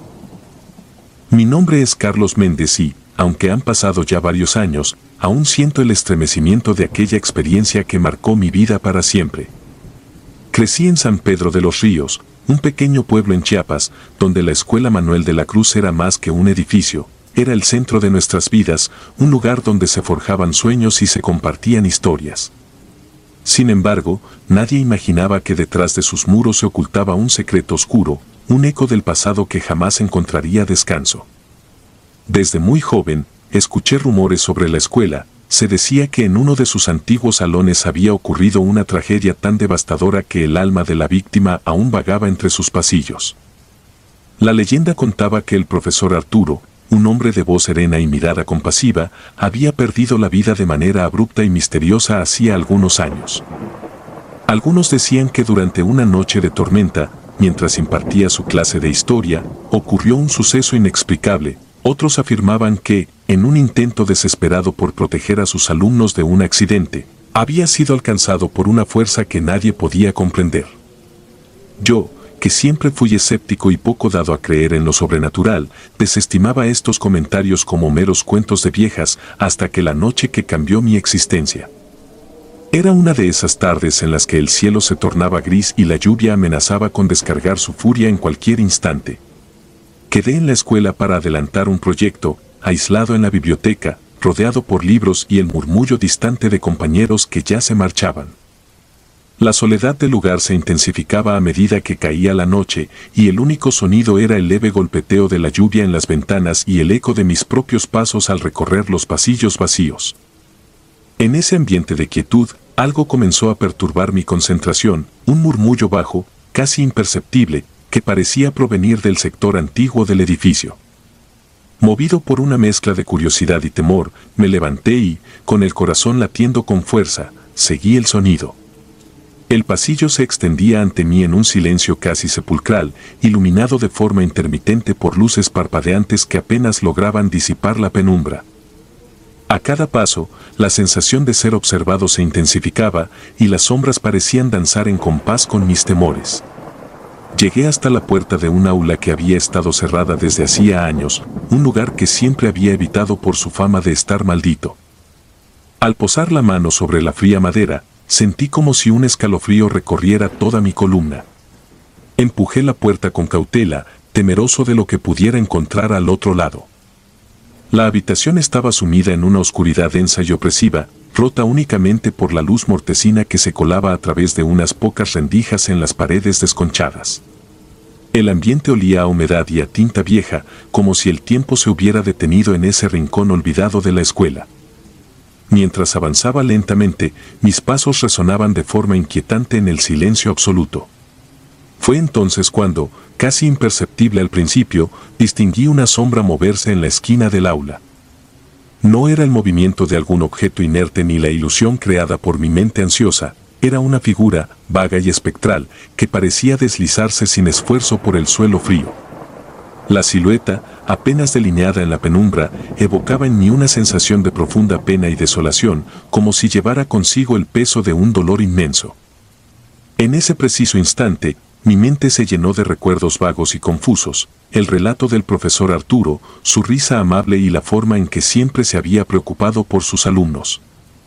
Mi nombre es Carlos Méndez y, aunque han pasado ya varios años, aún siento el estremecimiento de aquella experiencia que marcó mi vida para siempre. Crecí en San Pedro de los Ríos, un pequeño pueblo en Chiapas, donde la Escuela Manuel de la Cruz era más que un edificio, era el centro de nuestras vidas, un lugar donde se forjaban sueños y se compartían historias. Sin embargo, nadie imaginaba que detrás de sus muros se ocultaba un secreto oscuro, un eco del pasado que jamás encontraría descanso. Desde muy joven, escuché rumores sobre la escuela. Se decía que en uno de sus antiguos salones había ocurrido una tragedia tan devastadora que el alma de la víctima aún vagaba entre sus pasillos. La leyenda contaba que el profesor Arturo, un hombre de voz serena y mirada compasiva, había perdido la vida de manera abrupta y misteriosa hacía algunos años. Algunos decían que durante una noche de tormenta, mientras impartía su clase de historia, ocurrió un suceso inexplicable. Otros afirmaban que, en un intento desesperado por proteger a sus alumnos de un accidente, había sido alcanzado por una fuerza que nadie podía comprender. Yo, que siempre fui escéptico y poco dado a creer en lo sobrenatural, desestimaba estos comentarios como meros cuentos de viejas hasta que la noche que cambió mi existencia. Era una de esas tardes en las que el cielo se tornaba gris y la lluvia amenazaba con descargar su furia en cualquier instante. Quedé en la escuela para adelantar un proyecto, aislado en la biblioteca, rodeado por libros y el murmullo distante de compañeros que ya se marchaban. La soledad del lugar se intensificaba a medida que caía la noche, y el único sonido era el leve golpeteo de la lluvia en las ventanas y el eco de mis propios pasos al recorrer los pasillos vacíos. En ese ambiente de quietud, algo comenzó a perturbar mi concentración, un murmullo bajo, casi imperceptible, que parecía provenir del sector antiguo del edificio. Movido por una mezcla de curiosidad y temor, me levanté y, con el corazón latiendo con fuerza, seguí el sonido. El pasillo se extendía ante mí en un silencio casi sepulcral, iluminado de forma intermitente por luces parpadeantes que apenas lograban disipar la penumbra. A cada paso, la sensación de ser observado se intensificaba y las sombras parecían danzar en compás con mis temores. Llegué hasta la puerta de un aula que había estado cerrada desde hacía años, un lugar que siempre había evitado por su fama de estar maldito. Al posar la mano sobre la fría madera, sentí como si un escalofrío recorriera toda mi columna. Empujé la puerta con cautela, temeroso de lo que pudiera encontrar al otro lado. La habitación estaba sumida en una oscuridad densa y opresiva, rota únicamente por la luz mortecina que se colaba a través de unas pocas rendijas en las paredes desconchadas. El ambiente olía a humedad y a tinta vieja, como si el tiempo se hubiera detenido en ese rincón olvidado de la escuela. Mientras avanzaba lentamente, mis pasos resonaban de forma inquietante en el silencio absoluto. Fue entonces cuando, casi imperceptible al principio, distinguí una sombra moverse en la esquina del aula. No era el movimiento de algún objeto inerte ni la ilusión creada por mi mente ansiosa, era una figura, vaga y espectral, que parecía deslizarse sin esfuerzo por el suelo frío. La silueta, apenas delineada en la penumbra, evocaba en mí una sensación de profunda pena y desolación, como si llevara consigo el peso de un dolor inmenso. En ese preciso instante, mi mente se llenó de recuerdos vagos y confusos, el relato del profesor Arturo, su risa amable y la forma en que siempre se había preocupado por sus alumnos.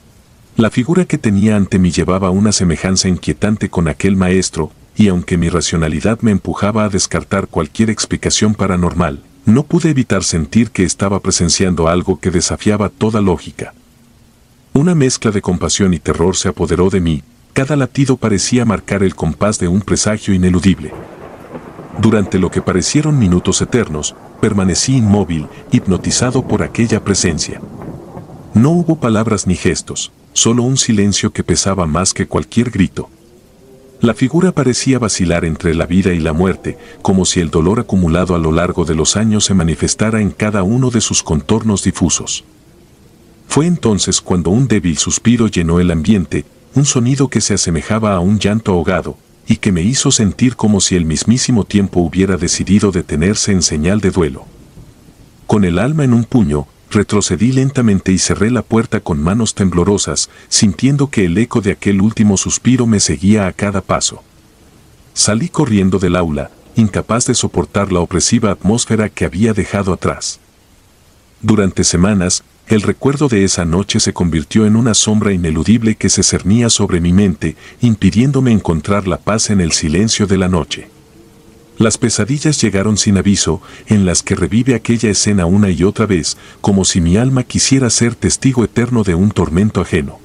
La figura que tenía ante mí llevaba una semejanza inquietante con aquel maestro, y aunque mi racionalidad me empujaba a descartar cualquier explicación paranormal, no pude evitar sentir que estaba presenciando algo que desafiaba toda lógica. Una mezcla de compasión y terror se apoderó de mí. Cada latido parecía marcar el compás de un presagio ineludible. Durante lo que parecieron minutos eternos, permanecí inmóvil, hipnotizado por aquella presencia. No hubo palabras ni gestos, solo un silencio que pesaba más que cualquier grito. La figura parecía vacilar entre la vida y la muerte, como si el dolor acumulado a lo largo de los años se manifestara en cada uno de sus contornos difusos. Fue entonces cuando un débil suspiro llenó el ambiente, un sonido que se asemejaba a un llanto ahogado, y que me hizo sentir como si el mismísimo tiempo hubiera decidido detenerse en señal de duelo. Con el alma en un puño, retrocedí lentamente y cerré la puerta con manos temblorosas, sintiendo que el eco de aquel último suspiro me seguía a cada paso. Salí corriendo del aula, incapaz de soportar la opresiva atmósfera que había dejado atrás. Durante semanas, el recuerdo de esa noche se convirtió en una sombra ineludible que se cernía sobre mi mente, impidiéndome encontrar la paz en el silencio de la noche. Las pesadillas llegaron sin aviso, en las que revive aquella escena una y otra vez, como si mi alma quisiera ser testigo eterno de un tormento ajeno.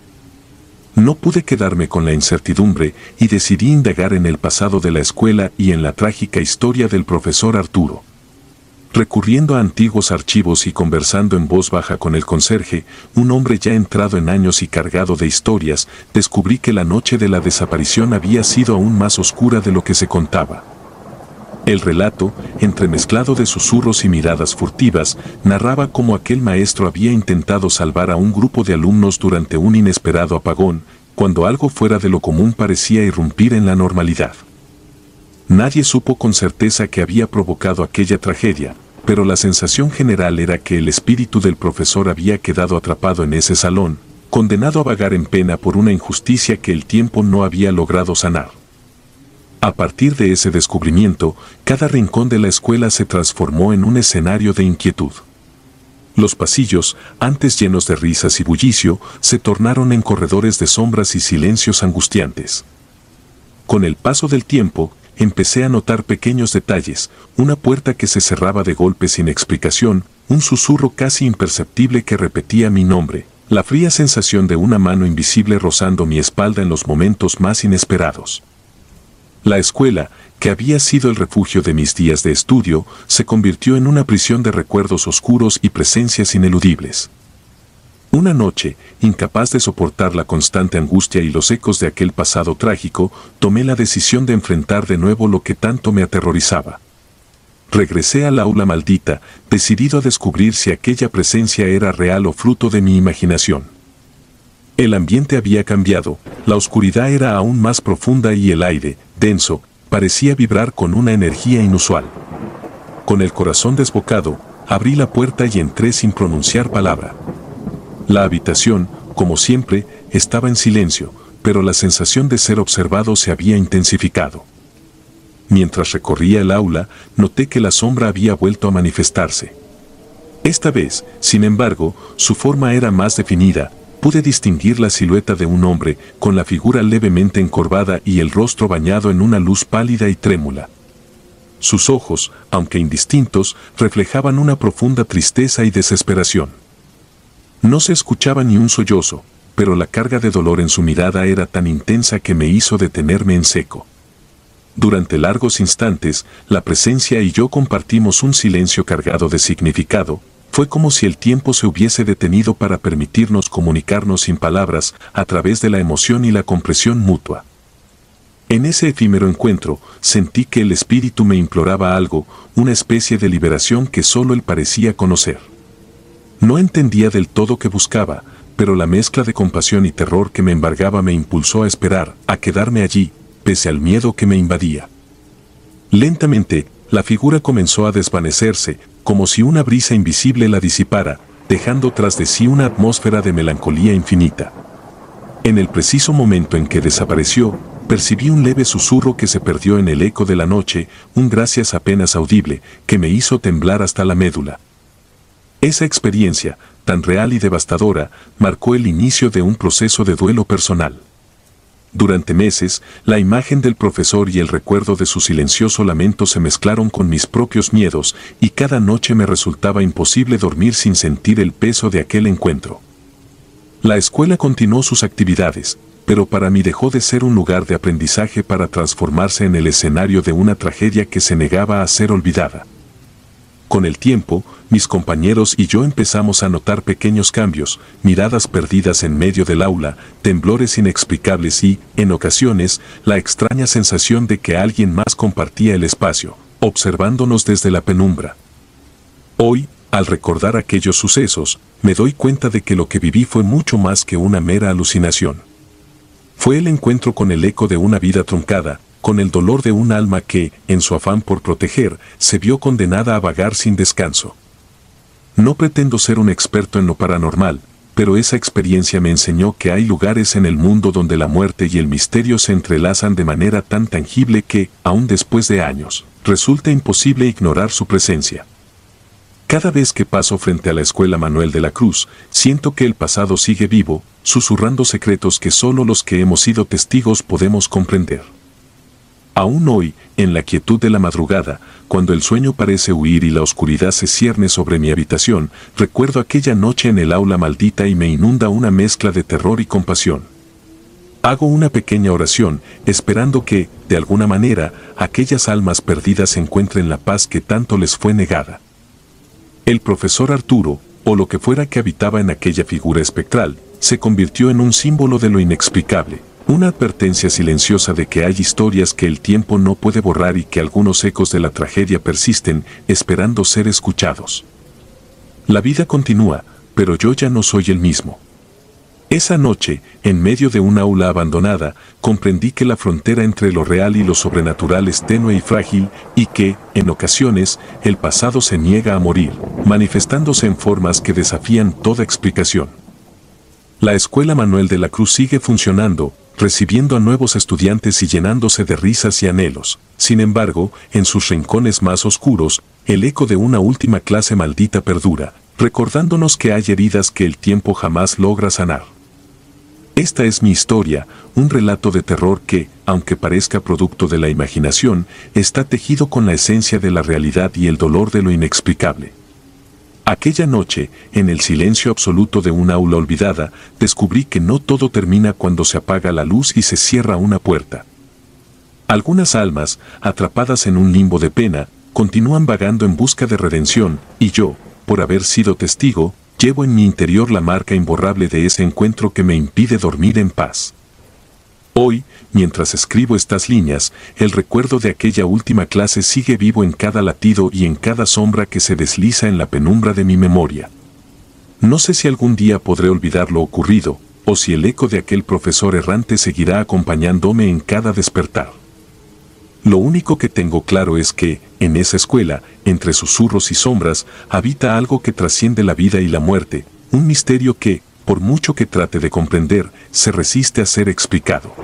No pude quedarme con la incertidumbre y decidí indagar en el pasado de la escuela y en la trágica historia del profesor Arturo. Recurriendo a antiguos archivos y conversando en voz baja con el conserje, un hombre ya entrado en años y cargado de historias, descubrí que la noche de la desaparición había sido aún más oscura de lo que se contaba. El relato, entremezclado de susurros y miradas furtivas, narraba cómo aquel maestro había intentado salvar a un grupo de alumnos durante un inesperado apagón, cuando algo fuera de lo común parecía irrumpir en la normalidad. Nadie supo con certeza qué había provocado aquella tragedia, pero la sensación general era que el espíritu del profesor había quedado atrapado en ese salón, condenado a vagar en pena por una injusticia que el tiempo no había logrado sanar. A partir de ese descubrimiento, cada rincón de la escuela se transformó en un escenario de inquietud. Los pasillos, antes llenos de risas y bullicio, se tornaron en corredores de sombras y silencios angustiantes. Con el paso del tiempo, empecé a notar pequeños detalles, una puerta que se cerraba de golpe sin explicación, un susurro casi imperceptible que repetía mi nombre, la fría sensación de una mano invisible rozando mi espalda en los momentos más inesperados. La escuela, que había sido el refugio de mis días de estudio, se convirtió en una prisión de recuerdos oscuros y presencias ineludibles. Una noche, incapaz de soportar la constante angustia y los ecos de aquel pasado trágico, tomé la decisión de enfrentar de nuevo lo que tanto me aterrorizaba. Regresé al aula maldita, decidido a descubrir si aquella presencia era real o fruto de mi imaginación. El ambiente había cambiado, la oscuridad era aún más profunda y el aire, denso, parecía vibrar con una energía inusual. Con el corazón desbocado, abrí la puerta y entré sin pronunciar palabra. La habitación, como siempre, estaba en silencio, pero la sensación de ser observado se había intensificado. Mientras recorría el aula, noté que la sombra había vuelto a manifestarse. Esta vez, sin embargo, su forma era más definida. Pude distinguir la silueta de un hombre, con la figura levemente encorvada y el rostro bañado en una luz pálida y trémula. Sus ojos, aunque indistintos, reflejaban una profunda tristeza y desesperación. No se escuchaba ni un sollozo, pero la carga de dolor en su mirada era tan intensa que me hizo detenerme en seco. Durante largos instantes, la presencia y yo compartimos un silencio cargado de significado. Fue como si el tiempo se hubiese detenido para permitirnos comunicarnos sin palabras a través de la emoción y la comprensión mutua. En ese efímero encuentro, sentí que el espíritu me imploraba algo, una especie de liberación que solo él parecía conocer. No entendía del todo qué buscaba, pero la mezcla de compasión y terror que me embargaba me impulsó a esperar, a quedarme allí, pese al miedo que me invadía. Lentamente, la figura comenzó a desvanecerse, como si una brisa invisible la disipara, dejando tras de sí una atmósfera de melancolía infinita. En el preciso momento en que desapareció, percibí un leve susurro que se perdió en el eco de la noche, un gracias apenas audible, que me hizo temblar hasta la médula. Esa experiencia, tan real y devastadora, marcó el inicio de un proceso de duelo personal. Durante meses, la imagen del profesor y el recuerdo de su silencioso lamento se mezclaron con mis propios miedos, y cada noche me resultaba imposible dormir sin sentir el peso de aquel encuentro. La escuela continuó sus actividades, pero para mí dejó de ser un lugar de aprendizaje para transformarse en el escenario de una tragedia que se negaba a ser olvidada. Con el tiempo, mis compañeros y yo empezamos a notar pequeños cambios, miradas perdidas en medio del aula, temblores inexplicables y, en ocasiones, la extraña sensación de que alguien más compartía el espacio, observándonos desde la penumbra. Hoy, al recordar aquellos sucesos, me doy cuenta de que lo que viví fue mucho más que una mera alucinación. Fue el encuentro con el eco de una vida truncada, con el dolor de un alma que, en su afán por proteger, se vio condenada a vagar sin descanso. No pretendo ser un experto en lo paranormal, pero esa experiencia me enseñó que hay lugares en el mundo donde la muerte y el misterio se entrelazan de manera tan tangible que, aún después de años, resulta imposible ignorar su presencia. Cada vez que paso frente a la Escuela Manuel de la Cruz, siento que el pasado sigue vivo, susurrando secretos que solo los que hemos sido testigos podemos comprender. Aún hoy, en la quietud de la madrugada, cuando el sueño parece huir y la oscuridad se cierne sobre mi habitación, recuerdo aquella noche en el aula maldita y me inunda una mezcla de terror y compasión. Hago una pequeña oración, esperando que, de alguna manera, aquellas almas perdidas encuentren la paz que tanto les fue negada. El profesor Arturo, o lo que fuera que habitaba en aquella figura espectral, se convirtió en un símbolo de lo inexplicable. Una advertencia silenciosa de que hay historias que el tiempo no puede borrar y que algunos ecos de la tragedia persisten, esperando ser escuchados. La vida continúa, pero yo ya no soy el mismo. Esa noche, en medio de un aula abandonada, comprendí que la frontera entre lo real y lo sobrenatural es tenue y frágil, y que, en ocasiones, el pasado se niega a morir, manifestándose en formas que desafían toda explicación. La Escuela Manuel de la Cruz sigue funcionando, recibiendo a nuevos estudiantes y llenándose de risas y anhelos. Sin embargo, en sus rincones más oscuros, el eco de una última clase maldita perdura, recordándonos que hay heridas que el tiempo jamás logra sanar. Esta es mi historia, un relato de terror que, aunque parezca producto de la imaginación, está tejido con la esencia de la realidad y el dolor de lo inexplicable. Aquella noche, en el silencio absoluto de un aula olvidada, descubrí que no todo termina cuando se apaga la luz y se cierra una puerta. Algunas almas, atrapadas en un limbo de pena, continúan vagando en busca de redención, y yo, por haber sido testigo, llevo en mi interior la marca imborrable de ese encuentro que me impide dormir en paz. Hoy, mientras escribo estas líneas, el recuerdo de aquella última clase sigue vivo en cada latido y en cada sombra que se desliza en la penumbra de mi memoria. No sé si algún día podré olvidar lo ocurrido, o si el eco de aquel profesor errante seguirá acompañándome en cada despertar. Lo único que tengo claro es que, en esa escuela, entre susurros y sombras, habita algo que trasciende la vida y la muerte, un misterio que, por mucho que trate de comprender, se resiste a ser explicado.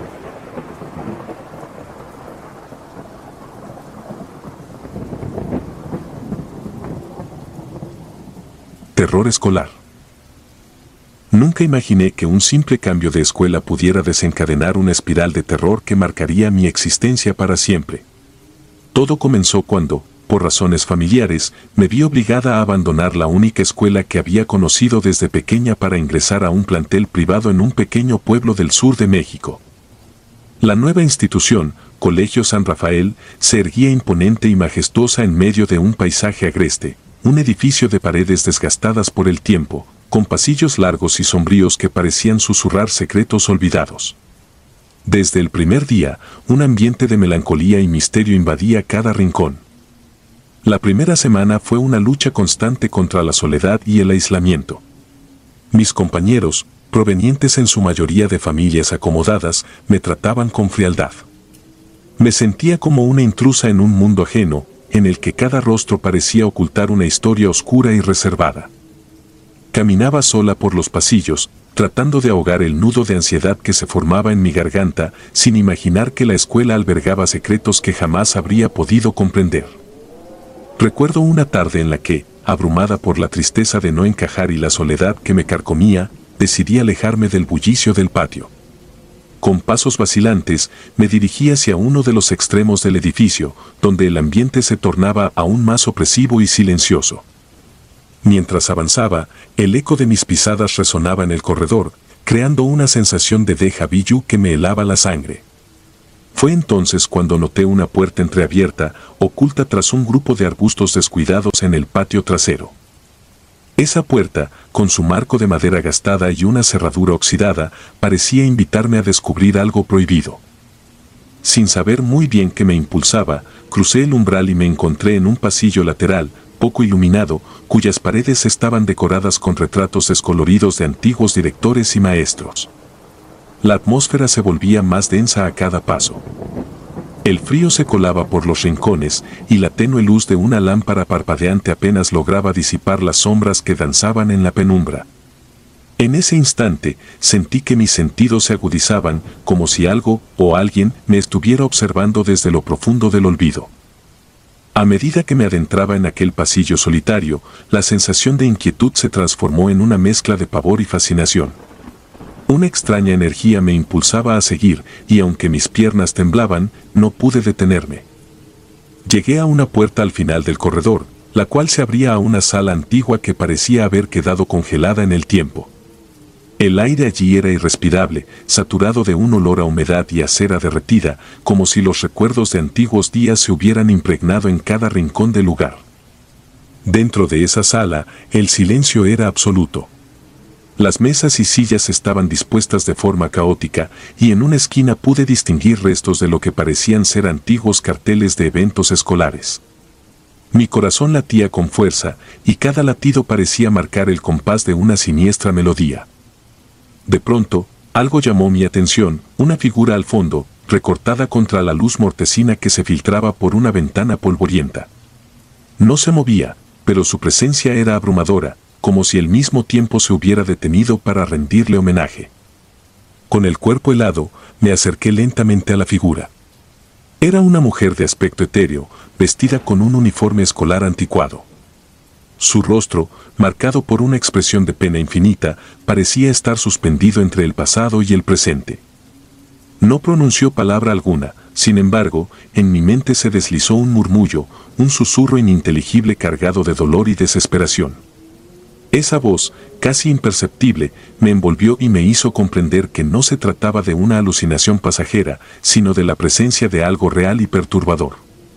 Terror escolar. Nunca imaginé que un simple cambio de escuela pudiera desencadenar una espiral de terror que marcaría mi existencia para siempre. Todo comenzó cuando, por razones familiares, me vi obligada a abandonar la única escuela que había conocido desde pequeña para ingresar a un plantel privado en un pequeño pueblo del sur de México. La nueva institución, Colegio San Rafael, se erguía imponente y majestuosa en medio de un paisaje agreste, un edificio de paredes desgastadas por el tiempo, con pasillos largos y sombríos que parecían susurrar secretos olvidados. Desde el primer día, un ambiente de melancolía y misterio invadía cada rincón. La primera semana fue una lucha constante contra la soledad y el aislamiento. Mis compañeros, provenientes en su mayoría de familias acomodadas, me trataban con frialdad. Me sentía como una intrusa en un mundo ajeno, en el que cada rostro parecía ocultar una historia oscura y reservada. Caminaba sola por los pasillos, tratando de ahogar el nudo de ansiedad que se formaba en mi garganta, sin imaginar que la escuela albergaba secretos que jamás habría podido comprender. Recuerdo una tarde en la que, abrumada por la tristeza de no encajar y la soledad que me carcomía, decidí alejarme del bullicio del patio. Con pasos vacilantes, me dirigí hacia uno de los extremos del edificio, donde el ambiente se tornaba aún más opresivo y silencioso. Mientras avanzaba, el eco de mis pisadas resonaba en el corredor, creando una sensación de déjà vu que me helaba la sangre. Fue entonces cuando noté una puerta entreabierta, oculta tras un grupo de arbustos descuidados en el patio trasero. Esa puerta, con su marco de madera gastada y una cerradura oxidada, parecía invitarme a descubrir algo prohibido. Sin saber muy bien qué me impulsaba, crucé el umbral y me encontré en un pasillo lateral, poco iluminado, cuyas paredes estaban decoradas con retratos descoloridos de antiguos directores y maestros. La atmósfera se volvía más densa a cada paso. El frío se colaba por los rincones y la tenue luz de una lámpara parpadeante apenas lograba disipar las sombras que danzaban en la penumbra. En ese instante sentí que mis sentidos se agudizaban como si algo o alguien me estuviera observando desde lo profundo del olvido. A medida que me adentraba en aquel pasillo solitario, la sensación de inquietud se transformó en una mezcla de pavor y fascinación. Una extraña energía me impulsaba a seguir, y aunque mis piernas temblaban, no pude detenerme. Llegué a una puerta al final del corredor, la cual se abría a una sala antigua que parecía haber quedado congelada en el tiempo. El aire allí era irrespirable, saturado de un olor a humedad y a cera derretida, como si los recuerdos de antiguos días se hubieran impregnado en cada rincón del lugar. Dentro de esa sala, el silencio era absoluto. Las mesas y sillas estaban dispuestas de forma caótica, y en una esquina pude distinguir restos de lo que parecían ser antiguos carteles de eventos escolares. Mi corazón latía con fuerza, y cada latido parecía marcar el compás de una siniestra melodía. De pronto, algo llamó mi atención, una figura al fondo, recortada contra la luz mortecina que se filtraba por una ventana polvorienta. No se movía, pero su presencia era abrumadora, como si el mismo tiempo se hubiera detenido para rendirle homenaje. Con el cuerpo helado, me acerqué lentamente a la figura. Era una mujer de aspecto etéreo, vestida con un uniforme escolar anticuado. Su rostro, marcado por una expresión de pena infinita, parecía estar suspendido entre el pasado y el presente. No pronunció palabra alguna, sin embargo, en mi mente se deslizó un murmullo, un susurro ininteligible cargado de dolor y desesperación. Esa voz, casi imperceptible, me envolvió y me hizo comprender que no se trataba de una alucinación pasajera, sino de la presencia de algo real y perturbador.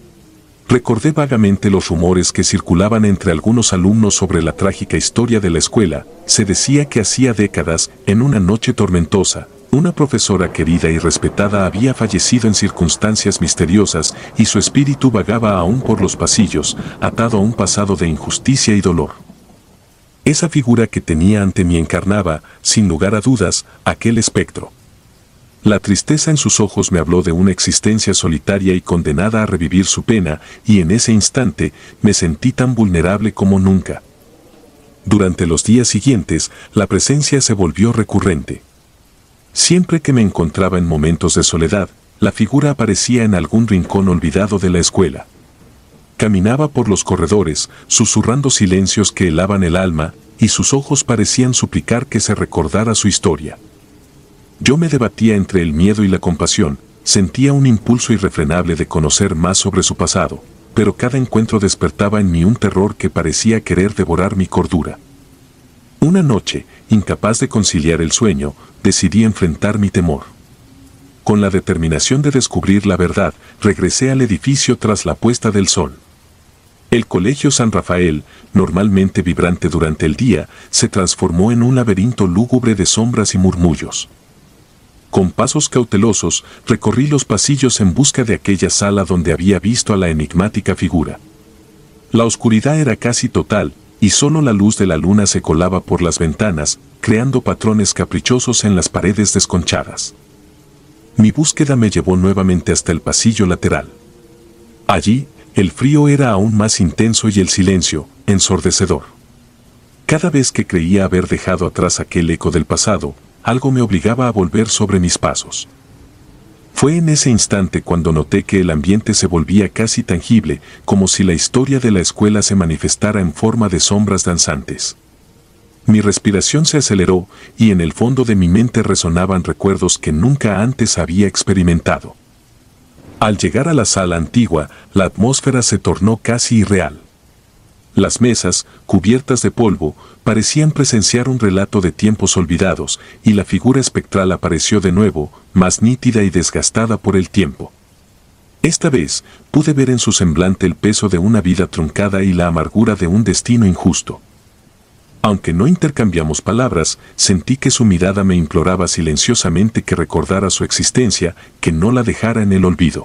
Recordé vagamente los rumores que circulaban entre algunos alumnos sobre la trágica historia de la escuela. Se decía que hacía décadas, en una noche tormentosa, una profesora querida y respetada había fallecido en circunstancias misteriosas y su espíritu vagaba aún por los pasillos, atado a un pasado de injusticia y dolor. Esa figura que tenía ante mí encarnaba, sin lugar a dudas, aquel espectro. La tristeza en sus ojos me habló de una existencia solitaria y condenada a revivir su pena, y en ese instante me sentí tan vulnerable como nunca. Durante los días siguientes, la presencia se volvió recurrente. Siempre que me encontraba en momentos de soledad, la figura aparecía en algún rincón olvidado de la escuela. Caminaba por los corredores, susurrando silencios que helaban el alma, y sus ojos parecían suplicar que se recordara su historia. Yo me debatía entre el miedo y la compasión, sentía un impulso irrefrenable de conocer más sobre su pasado, pero cada encuentro despertaba en mí un terror que parecía querer devorar mi cordura. Una noche, incapaz de conciliar el sueño, decidí enfrentar mi temor. Con la determinación de descubrir la verdad, regresé al edificio tras la puesta del sol. El Colegio San Rafael, normalmente vibrante durante el día, se transformó en un laberinto lúgubre de sombras y murmullos. Con pasos cautelosos, recorrí los pasillos en busca de aquella sala donde había visto a la enigmática figura. La oscuridad era casi total, y solo la luz de la luna se colaba por las ventanas, creando patrones caprichosos en las paredes desconchadas. Mi búsqueda me llevó nuevamente hasta el pasillo lateral. Allí, el frío era aún más intenso y el silencio, ensordecedor. Cada vez que creía haber dejado atrás aquel eco del pasado, algo me obligaba a volver sobre mis pasos. Fue en ese instante cuando noté que el ambiente se volvía casi tangible, como si la historia de la escuela se manifestara en forma de sombras danzantes. Mi respiración se aceleró y en el fondo de mi mente resonaban recuerdos que nunca antes había experimentado. Al llegar a la sala antigua, la atmósfera se tornó casi irreal. Las mesas, cubiertas de polvo, parecían presenciar un relato de tiempos olvidados, y la figura espectral apareció de nuevo, más nítida y desgastada por el tiempo. Esta vez, pude ver en su semblante el peso de una vida truncada y la amargura de un destino injusto. Aunque no intercambiamos palabras, sentí que su mirada me imploraba silenciosamente que recordara su existencia, que no la dejara en el olvido.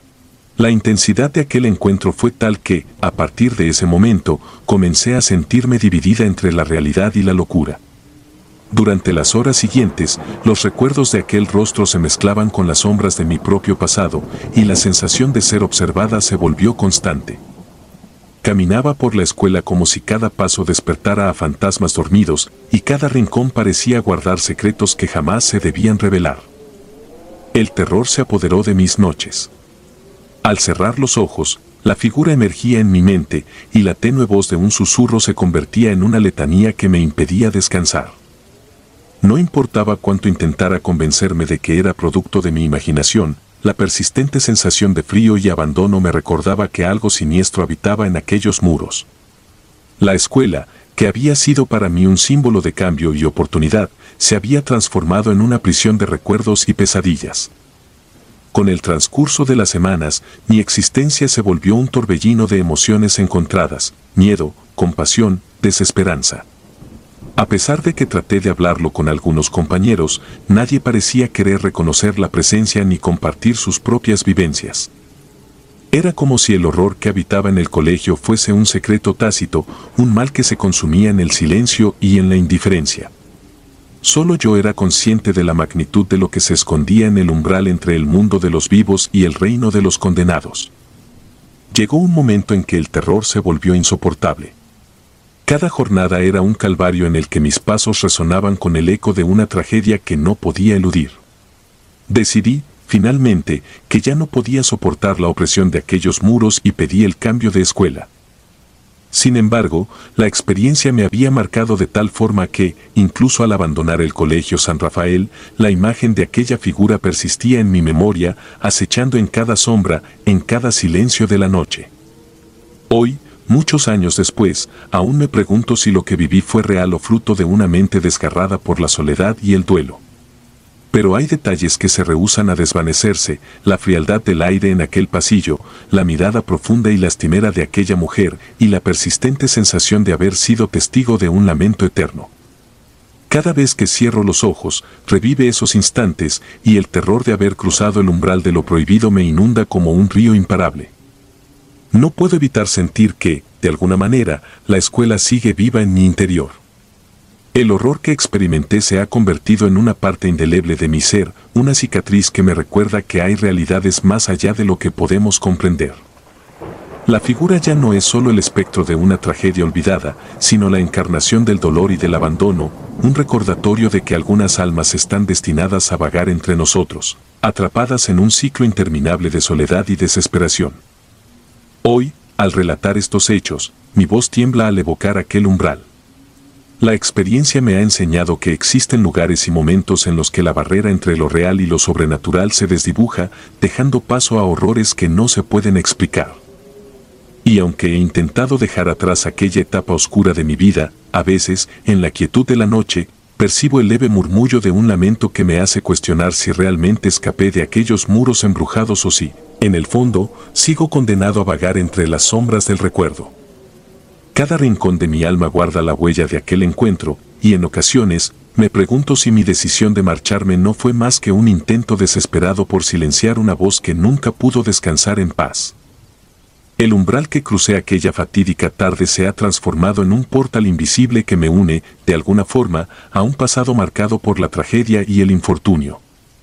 La intensidad de aquel encuentro fue tal que, a partir de ese momento, comencé a sentirme dividida entre la realidad y la locura. Durante las horas siguientes, los recuerdos de aquel rostro se mezclaban con las sombras de mi propio pasado, y la sensación de ser observada se volvió constante. Caminaba por la escuela como si cada paso despertara a fantasmas dormidos, y cada rincón parecía guardar secretos que jamás se debían revelar. El terror se apoderó de mis noches. Al cerrar los ojos, la figura emergía en mi mente, y la tenue voz de un susurro se convertía en una letanía que me impedía descansar. No importaba cuánto intentara convencerme de que era producto de mi imaginación, la persistente sensación de frío y abandono me recordaba que algo siniestro habitaba en aquellos muros. La escuela, que había sido para mí un símbolo de cambio y oportunidad, se había transformado en una prisión de recuerdos y pesadillas. Con el transcurso de las semanas, mi existencia se volvió un torbellino de emociones encontradas, miedo, compasión, desesperanza. A pesar de que traté de hablarlo con algunos compañeros, nadie parecía querer reconocer la presencia ni compartir sus propias vivencias. Era como si el horror que habitaba en el colegio fuese un secreto tácito, un mal que se consumía en el silencio y en la indiferencia. Solo yo era consciente de la magnitud de lo que se escondía en el umbral entre el mundo de los vivos y el reino de los condenados. Llegó un momento en que el terror se volvió insoportable. Cada jornada era un calvario en el que mis pasos resonaban con el eco de una tragedia que no podía eludir. Decidí, finalmente, que ya no podía soportar la opresión de aquellos muros y pedí el cambio de escuela. Sin embargo, la experiencia me había marcado de tal forma que, incluso al abandonar el colegio San Rafael, la imagen de aquella figura persistía en mi memoria, acechando en cada sombra, en cada silencio de la noche. Hoy, muchos años después, aún me pregunto si lo que viví fue real o fruto de una mente desgarrada por la soledad y el duelo. Pero hay detalles que se rehúsan a desvanecerse, la frialdad del aire en aquel pasillo, la mirada profunda y lastimera de aquella mujer, y la persistente sensación de haber sido testigo de un lamento eterno. Cada vez que cierro los ojos, revive esos instantes, y el terror de haber cruzado el umbral de lo prohibido me inunda como un río imparable. No puedo evitar sentir que, de alguna manera, la escuela sigue viva en mi interior. El horror que experimenté se ha convertido en una parte indeleble de mi ser, una cicatriz que me recuerda que hay realidades más allá de lo que podemos comprender. La figura ya no es solo el espectro de una tragedia olvidada, sino la encarnación del dolor y del abandono, un recordatorio de que algunas almas están destinadas a vagar entre nosotros, atrapadas en un ciclo interminable de soledad y desesperación. Hoy, al relatar estos hechos, mi voz tiembla al evocar aquel umbral. La experiencia me ha enseñado que existen lugares y momentos en los que la barrera entre lo real y lo sobrenatural se desdibuja, dejando paso a horrores que no se pueden explicar. Y aunque he intentado dejar atrás aquella etapa oscura de mi vida, a veces, en la quietud de la noche, percibo el leve murmullo de un lamento que me hace cuestionar si realmente escapé de aquellos muros embrujados o si, en el fondo, sigo condenado a vagar entre las sombras del recuerdo. Cada rincón de mi alma guarda la huella de aquel encuentro, y en ocasiones, me pregunto si mi decisión de marcharme no fue más que un intento desesperado por silenciar una voz que nunca pudo descansar en paz. El umbral que crucé aquella fatídica tarde se ha transformado en un portal invisible que me une, de alguna forma, a un pasado marcado por la tragedia y el infortunio.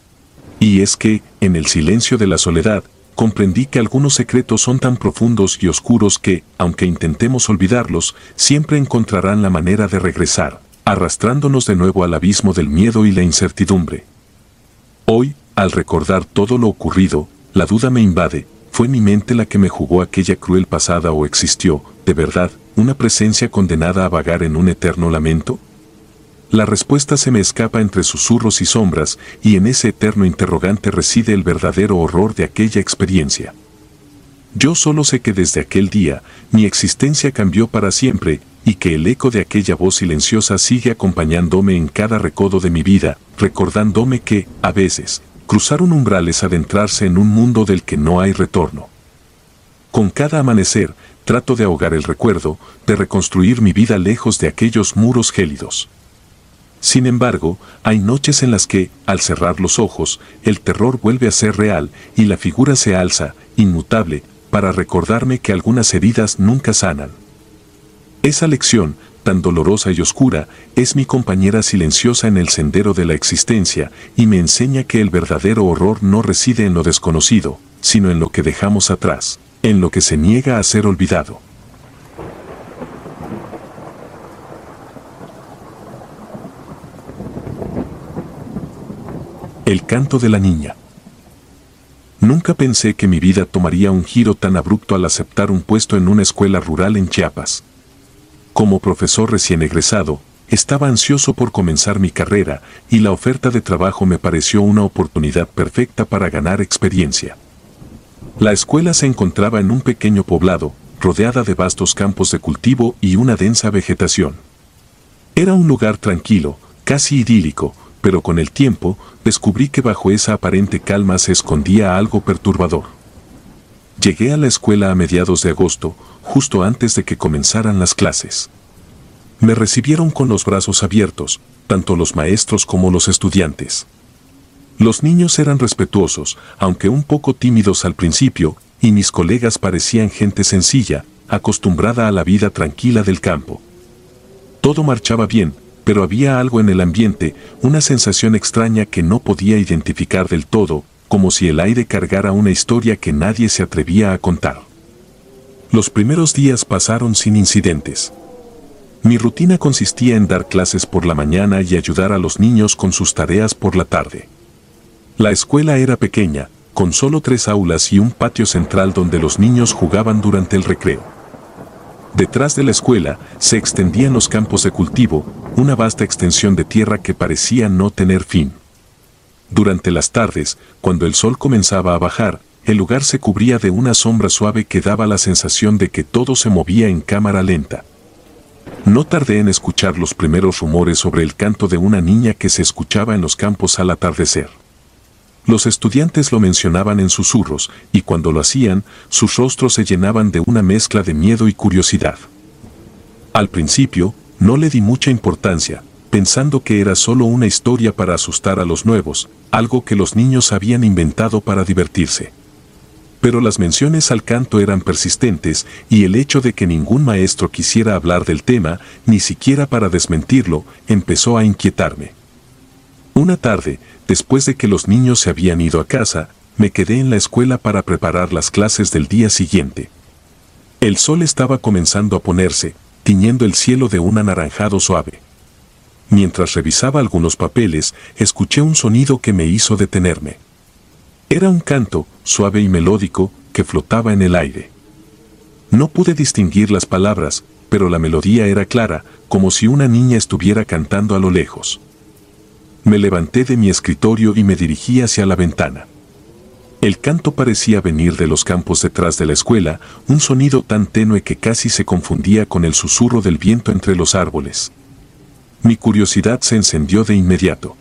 Y es que, en el silencio de la soledad, comprendí que algunos secretos son tan profundos y oscuros que, aunque intentemos olvidarlos, siempre encontrarán la manera de regresar, arrastrándonos de nuevo al abismo del miedo y la incertidumbre. Hoy, al recordar todo lo ocurrido, la duda me invade. ¿Fue mi mente la que me jugó aquella cruel pasada o existió, de verdad, una presencia condenada a vagar en un eterno lamento? La respuesta se me escapa entre susurros y sombras, y en ese eterno interrogante reside el verdadero horror de aquella experiencia. Yo solo sé que desde aquel día, mi existencia cambió para siempre, y que el eco de aquella voz silenciosa sigue acompañándome en cada recodo de mi vida, recordándome que, a veces, cruzar un umbral es adentrarse en un mundo del que no hay retorno. Con cada amanecer, trato de ahogar el recuerdo, de reconstruir mi vida lejos de aquellos muros gélidos. Sin embargo, hay noches en las que, al cerrar los ojos, el terror vuelve a ser real y la figura se alza, inmutable, para recordarme que algunas heridas nunca sanan. Esa lección, tan dolorosa y oscura, es mi compañera silenciosa en el sendero de la existencia y me enseña que el verdadero horror no reside en lo desconocido, sino en lo que dejamos atrás, en lo que se niega a ser olvidado. El canto de la niña. Nunca pensé que mi vida tomaría un giro tan abrupto al aceptar un puesto en una escuela rural en Chiapas. Como profesor recién egresado, estaba ansioso por comenzar mi carrera y la oferta de trabajo me pareció una oportunidad perfecta para ganar experiencia. La escuela se encontraba en un pequeño poblado, rodeada de vastos campos de cultivo y una densa vegetación. Era un lugar tranquilo, casi idílico, pero con el tiempo descubrí que bajo esa aparente calma se escondía algo perturbador. Llegué a la escuela a mediados de agosto, justo antes de que comenzaran las clases. Me recibieron con los brazos abiertos, tanto los maestros como los estudiantes. Los niños eran respetuosos, aunque un poco tímidos al principio, y mis colegas parecían gente sencilla, acostumbrada a la vida tranquila del campo. Todo marchaba bien, pero había algo en el ambiente, una sensación extraña que no podía identificar del todo, como si el aire cargara una historia que nadie se atrevía a contar. Los primeros días pasaron sin incidentes. Mi rutina consistía en dar clases por la mañana y ayudar a los niños con sus tareas por la tarde. La escuela era pequeña, con solo tres aulas y un patio central donde los niños jugaban durante el recreo. Detrás de la escuela se extendían los campos de cultivo, una vasta extensión de tierra que parecía no tener fin. Durante las tardes, cuando el sol comenzaba a bajar, el lugar se cubría de una sombra suave que daba la sensación de que todo se movía en cámara lenta. No tardé en escuchar los primeros rumores sobre el canto de una niña que se escuchaba en los campos al atardecer. Los estudiantes lo mencionaban en susurros, y cuando lo hacían, sus rostros se llenaban de una mezcla de miedo y curiosidad. Al principio, no le di mucha importancia, pensando que era solo una historia para asustar a los nuevos, algo que los niños habían inventado para divertirse. Pero las menciones al canto eran persistentes, y el hecho de que ningún maestro quisiera hablar del tema, ni siquiera para desmentirlo, empezó a inquietarme. Una tarde, después de que los niños se habían ido a casa, me quedé en la escuela para preparar las clases del día siguiente. El sol estaba comenzando a ponerse, tiñendo el cielo de un anaranjado suave. Mientras revisaba algunos papeles, escuché un sonido que me hizo detenerme. Era un canto, suave y melódico, que flotaba en el aire. No pude distinguir las palabras, pero la melodía era clara, como si una niña estuviera cantando a lo lejos. Me levanté de mi escritorio y me dirigí hacia la ventana. El canto parecía venir de los campos detrás de la escuela, un sonido tan tenue que casi se confundía con el susurro del viento entre los árboles. Mi curiosidad se encendió de inmediato.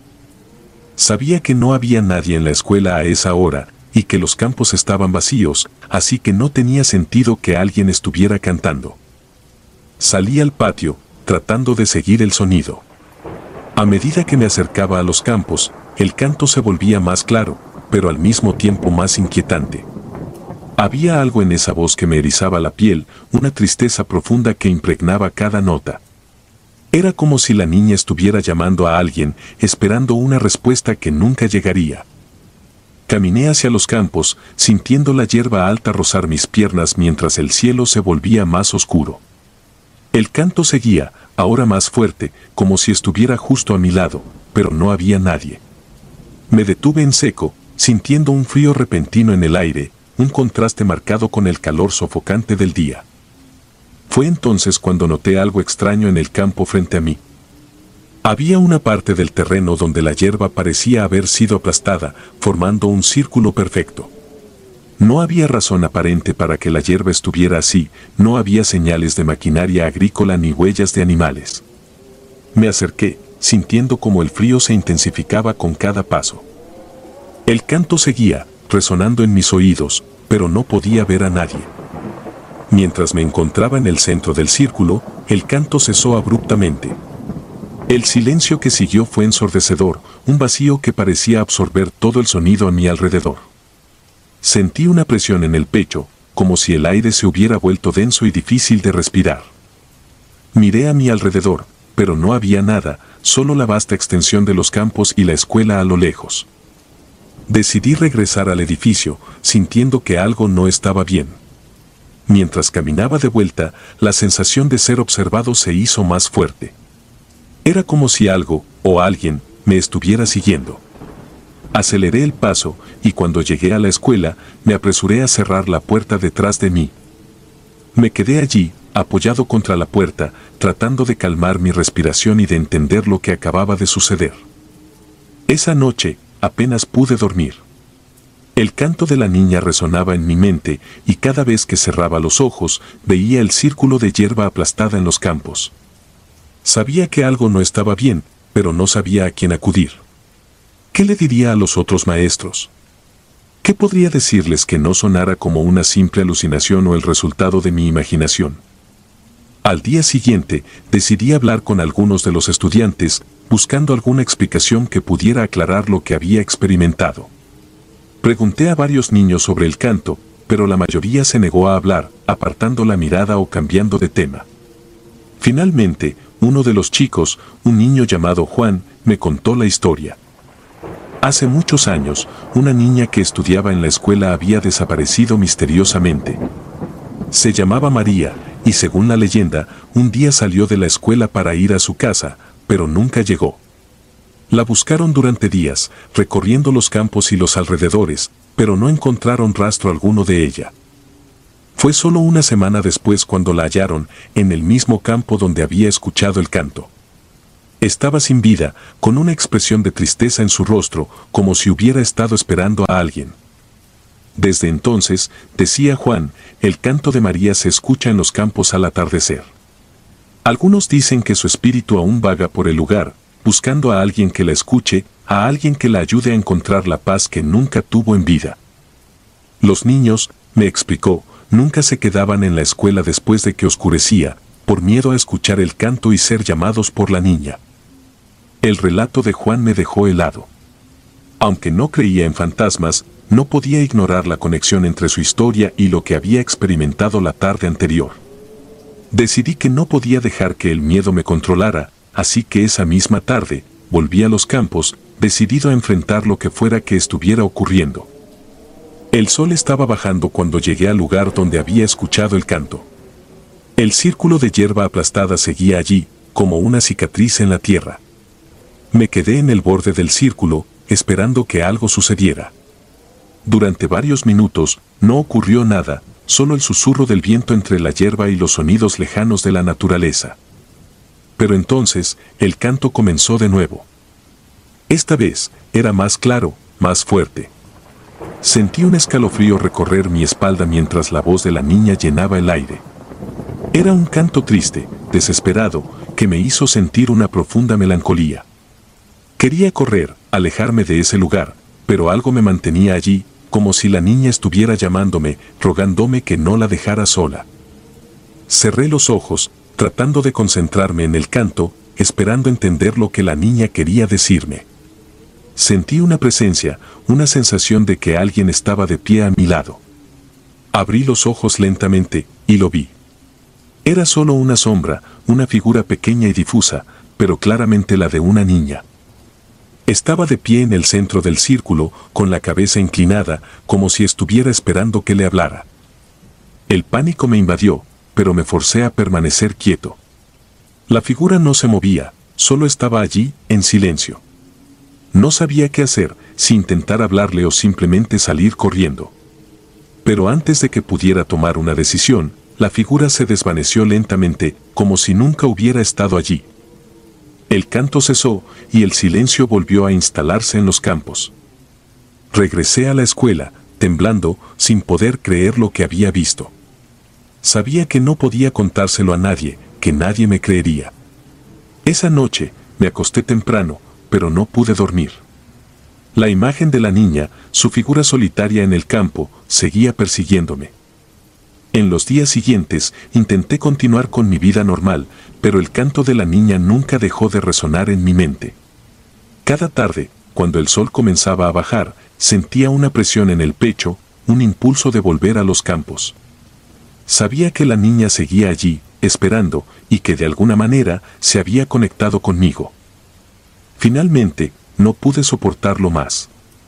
Sabía que no había nadie en la escuela a esa hora, y que los campos estaban vacíos, así que no tenía sentido que alguien estuviera cantando. Salí al patio, tratando de seguir el sonido. A medida que me acercaba a los campos, el canto se volvía más claro, pero al mismo tiempo más inquietante. Había algo en esa voz que me erizaba la piel, una tristeza profunda que impregnaba cada nota. Era como si la niña estuviera llamando a alguien, esperando una respuesta que nunca llegaría. Caminé hacia los campos, sintiendo la hierba alta rozar mis piernas mientras el cielo se volvía más oscuro. El canto seguía, ahora más fuerte, como si estuviera justo a mi lado, pero no había nadie. Me detuve en seco, sintiendo un frío repentino en el aire, un contraste marcado con el calor sofocante del día. Fue entonces cuando noté algo extraño en el campo frente a mí. Había una parte del terreno donde la hierba parecía haber sido aplastada, formando un círculo perfecto. No había razón aparente para que la hierba estuviera así, no había señales de maquinaria agrícola ni huellas de animales. Me acerqué, sintiendo como el frío se intensificaba con cada paso. El canto seguía, resonando en mis oídos, pero no podía ver a nadie. Mientras me encontraba en el centro del círculo, el canto cesó abruptamente. El silencio que siguió fue ensordecedor, un vacío que parecía absorber todo el sonido a mi alrededor. Sentí una presión en el pecho, como si el aire se hubiera vuelto denso y difícil de respirar. Miré a mi alrededor, pero no había nada, solo la vasta extensión de los campos y la escuela a lo lejos. Decidí regresar al edificio, sintiendo que algo no estaba bien. Mientras caminaba de vuelta, la sensación de ser observado se hizo más fuerte. Era como si algo, o alguien, me estuviera siguiendo. Aceleré el paso, y cuando llegué a la escuela, me apresuré a cerrar la puerta detrás de mí. Me quedé allí, apoyado contra la puerta, tratando de calmar mi respiración y de entender lo que acababa de suceder. Esa noche, apenas pude dormir. El canto de la niña resonaba en mi mente, y cada vez que cerraba los ojos, veía el círculo de hierba aplastada en los campos. Sabía que algo no estaba bien, pero no sabía a quién acudir. ¿Qué le diría a los otros maestros? ¿Qué podría decirles que no sonara como una simple alucinación o el resultado de mi imaginación? Al día siguiente, decidí hablar con algunos de los estudiantes, buscando alguna explicación que pudiera aclarar lo que había experimentado. Pregunté a varios niños sobre el canto, pero la mayoría se negó a hablar, apartando la mirada o cambiando de tema. Finalmente, uno de los chicos, un niño llamado Juan, me contó la historia. Hace muchos años, una niña que estudiaba en la escuela había desaparecido misteriosamente. Se llamaba María, y según la leyenda, un día salió de la escuela para ir a su casa, pero nunca llegó. La buscaron durante días, recorriendo los campos y los alrededores, pero no encontraron rastro alguno de ella. Fue solo una semana después cuando la hallaron, en el mismo campo donde había escuchado el canto. Estaba sin vida, con una expresión de tristeza en su rostro, como si hubiera estado esperando a alguien. Desde entonces, decía Juan, el canto de María se escucha en los campos al atardecer. Algunos dicen que su espíritu aún vaga por el lugar, buscando a alguien que la escuche, a alguien que la ayude a encontrar la paz que nunca tuvo en vida. Los niños, me explicó, nunca se quedaban en la escuela después de que oscurecía, por miedo a escuchar el canto y ser llamados por la niña. El relato de Juan me dejó helado. Aunque no creía en fantasmas, no podía ignorar la conexión entre su historia y lo que había experimentado la tarde anterior. Decidí que no podía dejar que el miedo me controlara, así que esa misma tarde, volví a los campos, decidido a enfrentar lo que fuera que estuviera ocurriendo. El sol estaba bajando cuando llegué al lugar donde había escuchado el canto. El círculo de hierba aplastada seguía allí, como una cicatriz en la tierra. Me quedé en el borde del círculo, esperando que algo sucediera. Durante varios minutos, no ocurrió nada, solo el susurro del viento entre la hierba y los sonidos lejanos de la naturaleza. Pero entonces, el canto comenzó de nuevo. Esta vez, era más claro, más fuerte. Sentí un escalofrío recorrer mi espalda mientras la voz de la niña llenaba el aire. Era un canto triste, desesperado, que me hizo sentir una profunda melancolía. Quería correr, alejarme de ese lugar, pero algo me mantenía allí, como si la niña estuviera llamándome, rogándome que no la dejara sola. Cerré los ojos, tratando de concentrarme en el canto, esperando entender lo que la niña quería decirme. Sentí una presencia, una sensación de que alguien estaba de pie a mi lado. Abrí los ojos lentamente, y lo vi. Era solo una sombra, una figura pequeña y difusa, pero claramente la de una niña. Estaba de pie en el centro del círculo, con la cabeza inclinada, como si estuviera esperando que le hablara. El pánico me invadió, pero me forcé a permanecer quieto. La figura no se movía, solo estaba allí, en silencio. No sabía qué hacer, si intentar hablarle o simplemente salir corriendo. Pero antes de que pudiera tomar una decisión, la figura se desvaneció lentamente, como si nunca hubiera estado allí. El canto cesó, y el silencio volvió a instalarse en los campos. Regresé a la escuela, temblando, sin poder creer lo que había visto. Sabía que no podía contárselo a nadie, que nadie me creería. Esa noche, me acosté temprano, pero no pude dormir. La imagen de la niña, su figura solitaria en el campo, seguía persiguiéndome. En los días siguientes, intenté continuar con mi vida normal, pero el canto de la niña nunca dejó de resonar en mi mente. Cada tarde, cuando el sol comenzaba a bajar, sentía una presión en el pecho, un impulso de volver a los campos. Sabía que la niña seguía allí, esperando, y que de alguna manera se había conectado conmigo. Finalmente, no pude soportarlo más.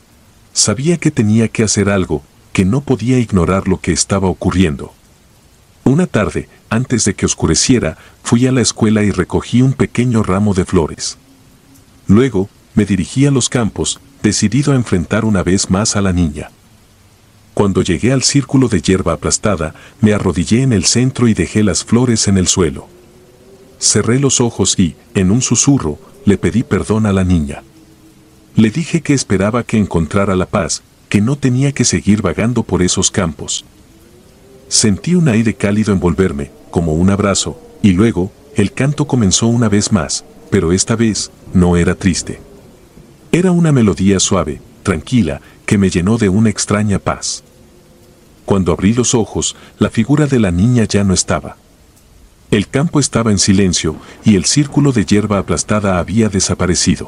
Sabía que tenía que hacer algo, que no podía ignorar lo que estaba ocurriendo. Una tarde, antes de que oscureciera, fui a la escuela y recogí un pequeño ramo de flores. Luego, me dirigí a los campos, decidido a enfrentar una vez más a la niña. Cuando llegué al círculo de hierba aplastada, me arrodillé en el centro y dejé las flores en el suelo. Cerré los ojos y, en un susurro, le pedí perdón a la niña. Le dije que esperaba que encontrara la paz, que no tenía que seguir vagando por esos campos. Sentí un aire cálido envolverme, como un abrazo, y luego, el canto comenzó una vez más, pero esta vez, no era triste. Era una melodía suave, tranquila, que me llenó de una extraña paz. Cuando abrí los ojos, la figura de la niña ya no estaba. El campo estaba en silencio, y el círculo de hierba aplastada había desaparecido.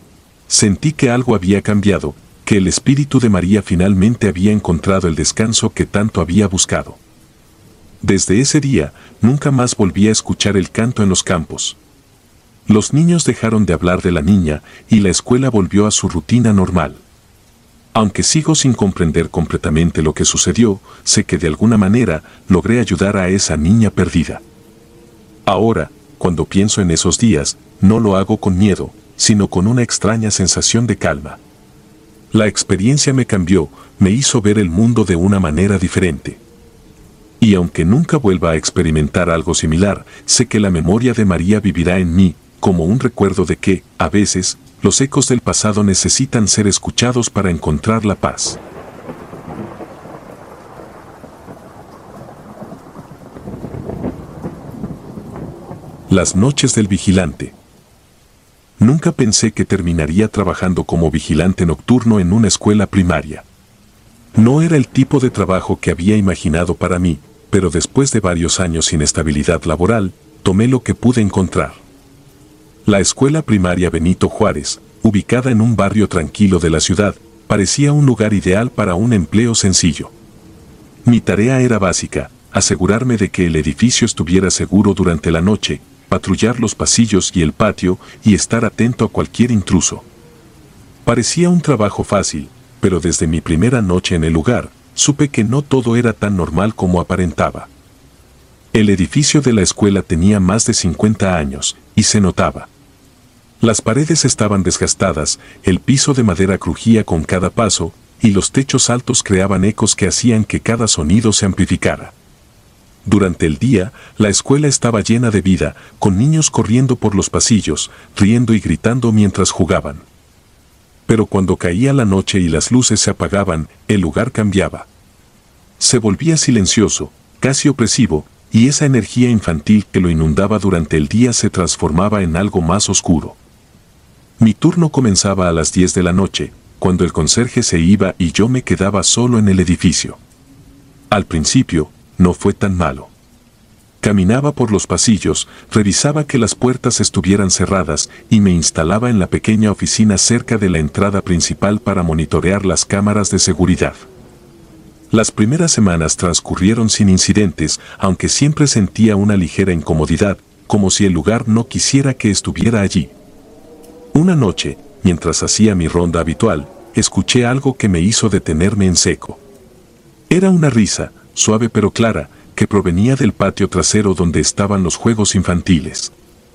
Sentí que algo había cambiado, que el espíritu de María finalmente había encontrado el descanso que tanto había buscado. Desde ese día, nunca más volví a escuchar el canto en los campos. Los niños dejaron de hablar de la niña, y la escuela volvió a su rutina normal. Aunque sigo sin comprender completamente lo que sucedió, sé que de alguna manera logré ayudar a esa niña perdida. Ahora, cuando pienso en esos días, no lo hago con miedo, sino con una extraña sensación de calma. La experiencia me cambió, me hizo ver el mundo de una manera diferente. Y aunque nunca vuelva a experimentar algo similar, sé que la memoria de María vivirá en mí, como un recuerdo de que, a veces, los ecos del pasado necesitan ser escuchados para encontrar la paz. Las noches del vigilante. Nunca pensé que terminaría trabajando como vigilante nocturno en una escuela primaria. No era el tipo de trabajo que había imaginado para mí, pero después de varios años sin estabilidad laboral, tomé lo que pude encontrar. La escuela primaria Benito Juárez, ubicada en un barrio tranquilo de la ciudad, parecía un lugar ideal para un empleo sencillo. Mi tarea era básica, asegurarme de que el edificio estuviera seguro durante la noche, patrullar los pasillos y el patio y estar atento a cualquier intruso. Parecía un trabajo fácil, pero desde mi primera noche en el lugar, supe que no todo era tan normal como aparentaba. El edificio de la escuela tenía más de cincuenta años, y se notaba. Las paredes estaban desgastadas, el piso de madera crujía con cada paso, y los techos altos creaban ecos que hacían que cada sonido se amplificara. Durante el día, la escuela estaba llena de vida, con niños corriendo por los pasillos, riendo y gritando mientras jugaban. Pero cuando caía la noche y las luces se apagaban, el lugar cambiaba. Se volvía silencioso, casi opresivo, y esa energía infantil que lo inundaba durante el día se transformaba en algo más oscuro. Mi turno comenzaba a las diez de la noche, cuando el conserje se iba y yo me quedaba solo en el edificio. Al principio, no fue tan malo. Caminaba por los pasillos, revisaba que las puertas estuvieran cerradas y me instalaba en la pequeña oficina cerca de la entrada principal para monitorear las cámaras de seguridad. Las primeras semanas transcurrieron sin incidentes, aunque siempre sentía una ligera incomodidad, como si el lugar no quisiera que estuviera allí. Una noche, mientras hacía mi ronda habitual, escuché algo que me hizo detenerme en seco. Era una risa, suave pero clara, que provenía del patio trasero donde estaban los juegos infantiles.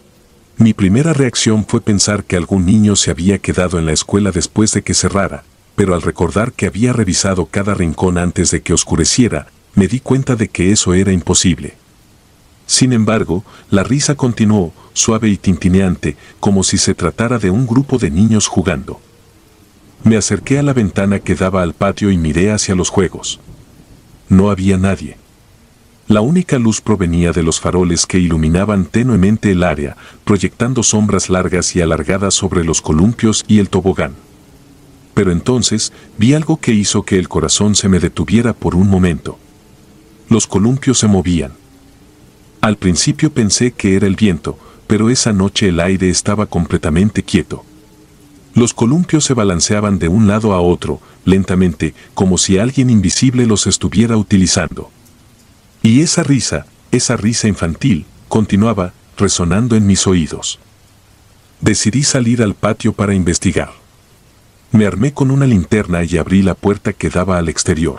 Mi primera reacción fue pensar que algún niño se había quedado en la escuela después de que cerrara, pero al recordar que había revisado cada rincón antes de que oscureciera, me di cuenta de que eso era imposible. Sin embargo, la risa continuó, suave y tintineante, como si se tratara de un grupo de niños jugando. Me acerqué a la ventana que daba al patio y miré hacia los juegos. No había nadie. La única luz provenía de los faroles que iluminaban tenuemente el área, proyectando sombras largas y alargadas sobre los columpios y el tobogán. Pero entonces vi algo que hizo que el corazón se me detuviera por un momento. Los columpios se movían. Al principio pensé que era el viento, pero esa noche el aire estaba completamente quieto. Los columpios se balanceaban de un lado a otro, lentamente, como si alguien invisible los estuviera utilizando. Y esa risa, esa risa infantil, continuaba, resonando en mis oídos. Decidí salir al patio para investigar. Me armé con una linterna y abrí la puerta que daba al exterior.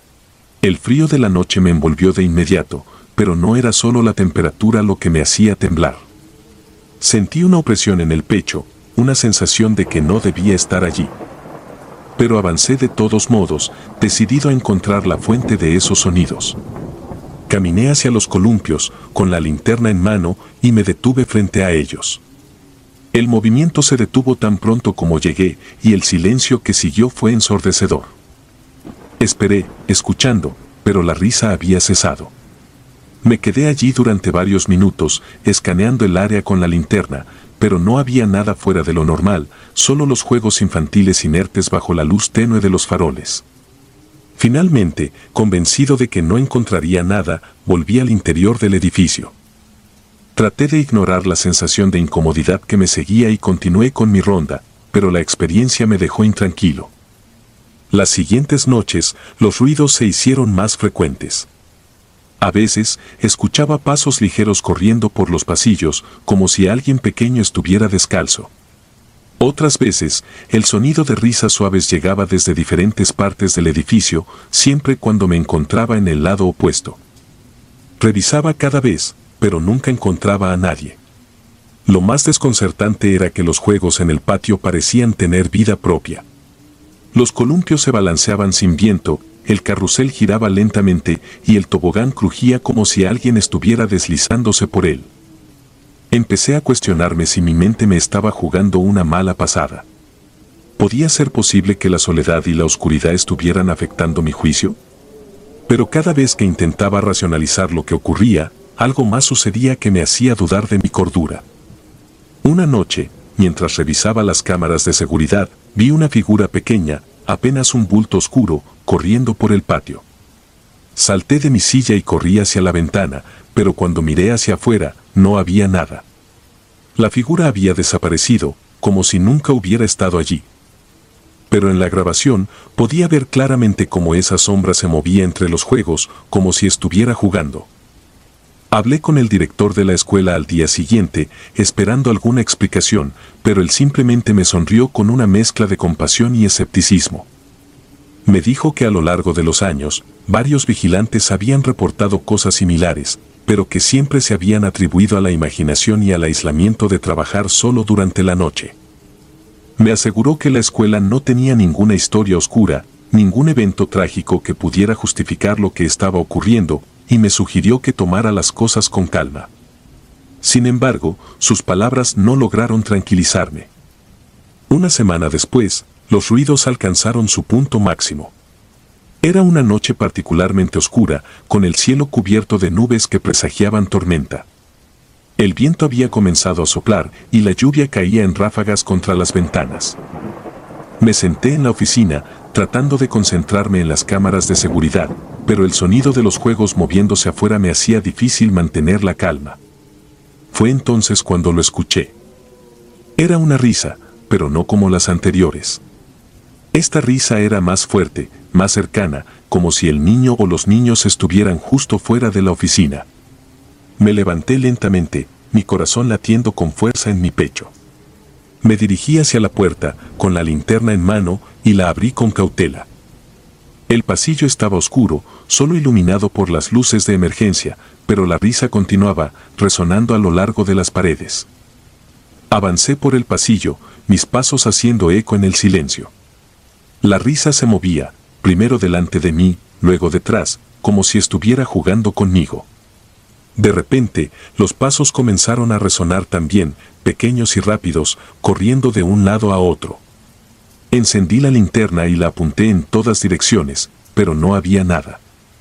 El frío de la noche me envolvió de inmediato, pero no era solo la temperatura lo que me hacía temblar. Sentí una opresión en el pecho, una sensación de que no debía estar allí. Pero avancé de todos modos, decidido a encontrar la fuente de esos sonidos. Caminé hacia los columpios, con la linterna en mano, y me detuve frente a ellos. El movimiento se detuvo tan pronto como llegué, y el silencio que siguió fue ensordecedor. Esperé, escuchando, pero la risa había cesado. Me quedé allí durante varios minutos, escaneando el área con la linterna, pero no había nada fuera de lo normal, solo los juegos infantiles inertes bajo la luz tenue de los faroles. Finalmente, convencido de que no encontraría nada, volví al interior del edificio. Traté de ignorar la sensación de incomodidad que me seguía y continué con mi ronda, pero la experiencia me dejó intranquilo. Las siguientes noches, los ruidos se hicieron más frecuentes. A veces, escuchaba pasos ligeros corriendo por los pasillos, como si alguien pequeño estuviera descalzo. Otras veces, el sonido de risas suaves llegaba desde diferentes partes del edificio, siempre cuando me encontraba en el lado opuesto. Revisaba cada vez, pero nunca encontraba a nadie. Lo más desconcertante era que los juegos en el patio parecían tener vida propia. Los columpios se balanceaban sin viento, el carrusel giraba lentamente y el tobogán crujía como si alguien estuviera deslizándose por él. Empecé a cuestionarme si mi mente me estaba jugando una mala pasada. ¿Podía ser posible que la soledad y la oscuridad estuvieran afectando mi juicio? Pero cada vez que intentaba racionalizar lo que ocurría, algo más sucedía que me hacía dudar de mi cordura. Una noche, mientras revisaba las cámaras de seguridad, vi una figura pequeña, apenas un bulto oscuro, corriendo por el patio. Salté de mi silla y corrí hacia la ventana, pero cuando miré hacia afuera, no había nada. La figura había desaparecido, como si nunca hubiera estado allí. Pero en la grabación, podía ver claramente cómo esa sombra se movía entre los juegos, como si estuviera jugando. Hablé con el director de la escuela al día siguiente, esperando alguna explicación, pero él simplemente me sonrió con una mezcla de compasión y escepticismo. Me dijo que a lo largo de los años, varios vigilantes habían reportado cosas similares, pero que siempre se habían atribuido a la imaginación y al aislamiento de trabajar solo durante la noche. Me aseguró que la escuela no tenía ninguna historia oscura, ningún evento trágico que pudiera justificar lo que estaba ocurriendo, y me sugirió que tomara las cosas con calma. Sin embargo, sus palabras no lograron tranquilizarme. Una semana después, los ruidos alcanzaron su punto máximo. Era una noche particularmente oscura, con el cielo cubierto de nubes que presagiaban tormenta. El viento había comenzado a soplar y la lluvia caía en ráfagas contra las ventanas. Me senté en la oficina, tratando de concentrarme en las cámaras de seguridad, pero el sonido de los juegos moviéndose afuera me hacía difícil mantener la calma. Fue entonces cuando lo escuché. Era una risa, pero no como las anteriores. Esta risa era más fuerte, más cercana, como si el niño o los niños estuvieran justo fuera de la oficina. Me levanté lentamente, mi corazón latiendo con fuerza en mi pecho. Me dirigí hacia la puerta, con la linterna en mano, y la abrí con cautela. El pasillo estaba oscuro, solo iluminado por las luces de emergencia, pero la risa continuaba, resonando a lo largo de las paredes. Avancé por el pasillo, mis pasos haciendo eco en el silencio. La risa se movía, primero delante de mí, luego detrás, como si estuviera jugando conmigo. De repente, los pasos comenzaron a resonar también, pequeños y rápidos, corriendo de un lado a otro. Encendí la linterna y la apunté en todas direcciones, pero no había nada.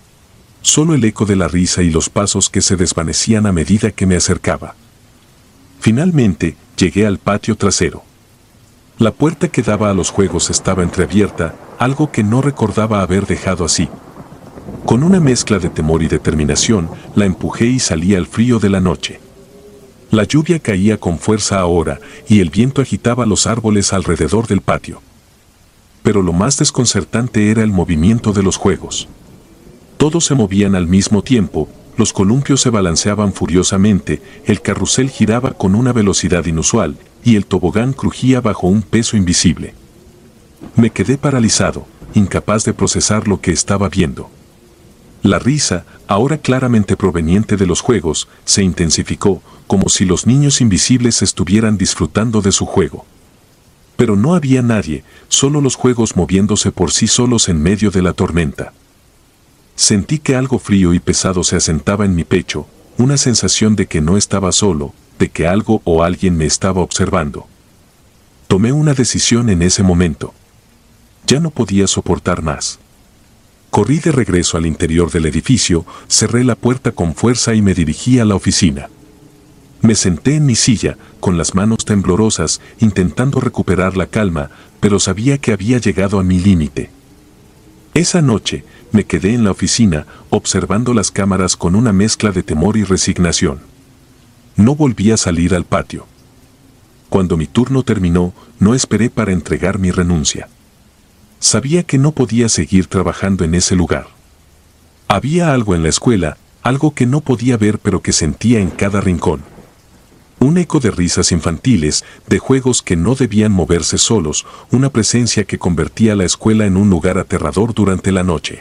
Solo el eco de la risa y los pasos que se desvanecían a medida que me acercaba. Finalmente, llegué al patio trasero. La puerta que daba a los juegos estaba entreabierta, algo que no recordaba haber dejado así. Con una mezcla de temor y determinación, la empujé y salí al frío de la noche. La lluvia caía con fuerza ahora y el viento agitaba los árboles alrededor del patio. Pero lo más desconcertante era el movimiento de los juegos. Todos se movían al mismo tiempo, los columpios se balanceaban furiosamente, el carrusel giraba con una velocidad inusual y el tobogán crujía bajo un peso invisible. Me quedé paralizado, incapaz de procesar lo que estaba viendo. La risa, ahora claramente proveniente de los juegos, se intensificó, como si los niños invisibles estuvieran disfrutando de su juego. Pero no había nadie, solo los juegos moviéndose por sí solos en medio de la tormenta. Sentí que algo frío y pesado se asentaba en mi pecho, una sensación de que no estaba solo, de que algo o alguien me estaba observando. Tomé una decisión en ese momento. Ya no podía soportar más. Corrí de regreso al interior del edificio, cerré la puerta con fuerza y me dirigí a la oficina. Me senté en mi silla, con las manos temblorosas, intentando recuperar la calma, pero sabía que había llegado a mi límite. Esa noche, me quedé en la oficina, observando las cámaras con una mezcla de temor y resignación. No volví a salir al patio. Cuando mi turno terminó, no esperé para entregar mi renuncia. Sabía que no podía seguir trabajando en ese lugar. Había algo en la escuela, algo que no podía ver pero que sentía en cada rincón. Un eco de risas infantiles, de juegos que no debían moverse solos, una presencia que convertía la escuela en un lugar aterrador durante la noche.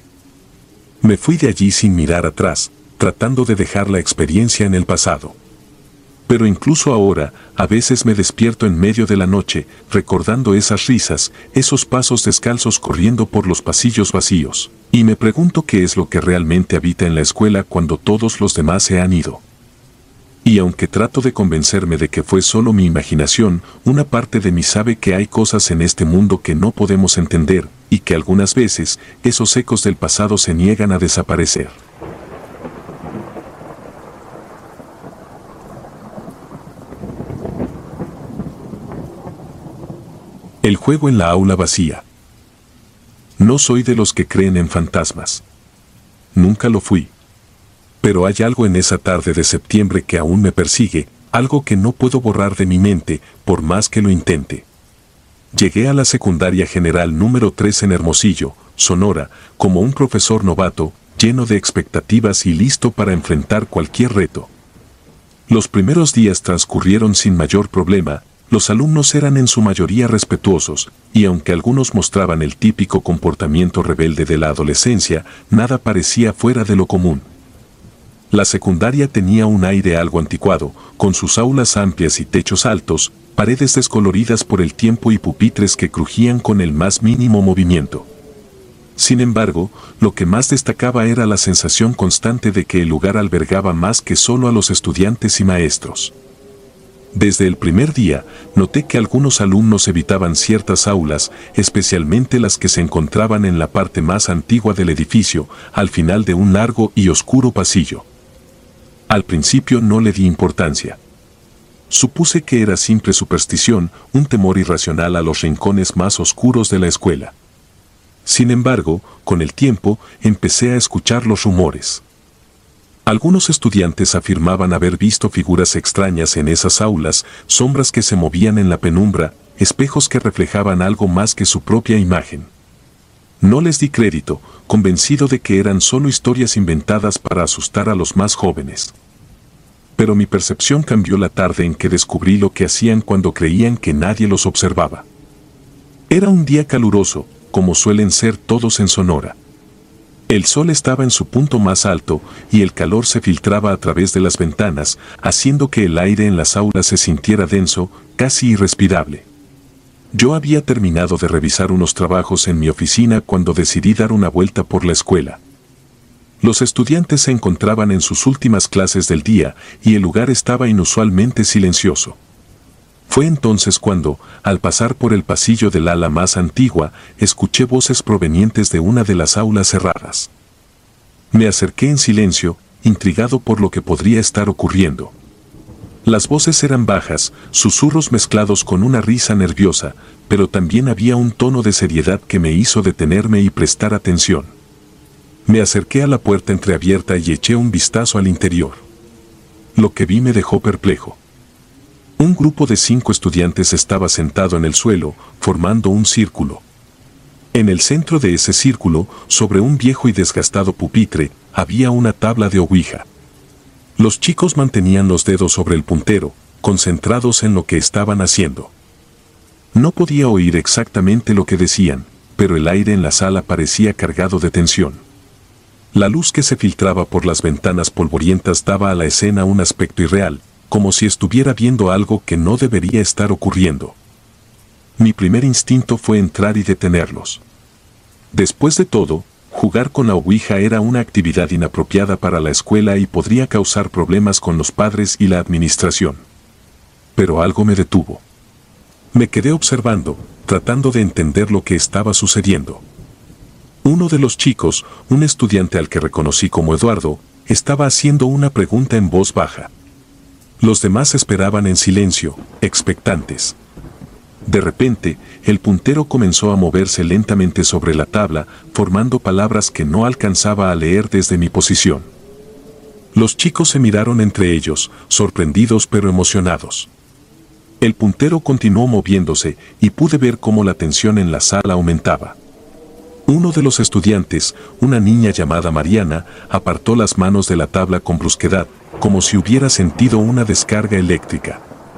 Me fui de allí sin mirar atrás, tratando de dejar la experiencia en el pasado. Pero incluso ahora, a veces me despierto en medio de la noche, recordando esas risas, esos pasos descalzos corriendo por los pasillos vacíos, y me pregunto qué es lo que realmente habita en la escuela cuando todos los demás se han ido. Y aunque trato de convencerme de que fue solo mi imaginación, una parte de mí sabe que hay cosas en este mundo que no podemos entender, y que algunas veces, esos ecos del pasado se niegan a desaparecer. El juego en la aula vacía. No soy de los que creen en fantasmas. Nunca lo fui. Pero hay algo en esa tarde de septiembre que aún me persigue, algo que no puedo borrar de mi mente, por más que lo intente. Llegué a la secundaria general número tres en Hermosillo, Sonora, como un profesor novato, lleno de expectativas y listo para enfrentar cualquier reto. Los primeros días transcurrieron sin mayor problema, los alumnos eran en su mayoría respetuosos, y aunque algunos mostraban el típico comportamiento rebelde de la adolescencia, nada parecía fuera de lo común. La secundaria tenía un aire algo anticuado, con sus aulas amplias y techos altos, paredes descoloridas por el tiempo y pupitres que crujían con el más mínimo movimiento. Sin embargo, lo que más destacaba era la sensación constante de que el lugar albergaba más que solo a los estudiantes y maestros. Desde el primer día, noté que algunos alumnos evitaban ciertas aulas, especialmente las que se encontraban en la parte más antigua del edificio, al final de un largo y oscuro pasillo. Al principio no le di importancia. Supuse que era simple superstición, un temor irracional a los rincones más oscuros de la escuela. Sin embargo, con el tiempo, empecé a escuchar los rumores. Algunos estudiantes afirmaban haber visto figuras extrañas en esas aulas, sombras que se movían en la penumbra, espejos que reflejaban algo más que su propia imagen. No les di crédito, convencido de que eran solo historias inventadas para asustar a los más jóvenes. Pero mi percepción cambió la tarde en que descubrí lo que hacían cuando creían que nadie los observaba. Era un día caluroso, como suelen ser todos en Sonora. El sol estaba en su punto más alto y el calor se filtraba a través de las ventanas, haciendo que el aire en las aulas se sintiera denso, casi irrespirable. Yo había terminado de revisar unos trabajos en mi oficina cuando decidí dar una vuelta por la escuela. Los estudiantes se encontraban en sus últimas clases del día y el lugar estaba inusualmente silencioso. Fue entonces cuando, al pasar por el pasillo del ala más antigua, escuché voces provenientes de una de las aulas cerradas. Me acerqué en silencio, intrigado por lo que podría estar ocurriendo. Las voces eran bajas, susurros mezclados con una risa nerviosa, pero también había un tono de seriedad que me hizo detenerme y prestar atención. Me acerqué a la puerta entreabierta y eché un vistazo al interior. Lo que vi me dejó perplejo. Un grupo de cinco estudiantes estaba sentado en el suelo, formando un círculo. En el centro de ese círculo, sobre un viejo y desgastado pupitre, había una tabla de ouija. Los chicos mantenían los dedos sobre el puntero, concentrados en lo que estaban haciendo. No podía oír exactamente lo que decían, pero el aire en la sala parecía cargado de tensión. La luz que se filtraba por las ventanas polvorientas daba a la escena un aspecto irreal, como si estuviera viendo algo que no debería estar ocurriendo. Mi primer instinto fue entrar y detenerlos. Después de todo, jugar con la ouija era una actividad inapropiada para la escuela y podría causar problemas con los padres y la administración. Pero algo me detuvo. Me quedé observando, tratando de entender lo que estaba sucediendo. Uno de los chicos, un estudiante al que reconocí como Eduardo, estaba haciendo una pregunta en voz baja. Los demás esperaban en silencio, expectantes. De repente, el puntero comenzó a moverse lentamente sobre la tabla, formando palabras que no alcanzaba a leer desde mi posición. Los chicos se miraron entre ellos, sorprendidos pero emocionados. El puntero continuó moviéndose y pude ver cómo la tensión en la sala aumentaba. Uno de los estudiantes, una niña llamada Mariana, apartó las manos de la tabla con brusquedad, como si hubiera sentido una descarga eléctrica.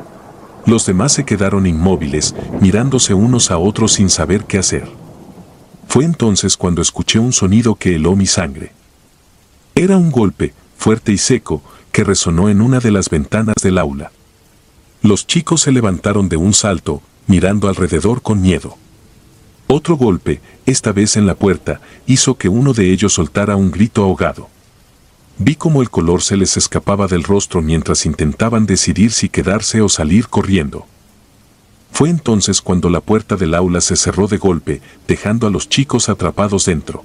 Los demás se quedaron inmóviles, mirándose unos a otros sin saber qué hacer. Fue entonces cuando escuché un sonido que heló mi sangre. Era un golpe, fuerte y seco, que resonó en una de las ventanas del aula. Los chicos se levantaron de un salto, mirando alrededor con miedo. Otro golpe, esta vez en la puerta, hizo que uno de ellos soltara un grito ahogado. Vi cómo el color se les escapaba del rostro mientras intentaban decidir si quedarse o salir corriendo. Fue entonces cuando la puerta del aula se cerró de golpe, dejando a los chicos atrapados dentro.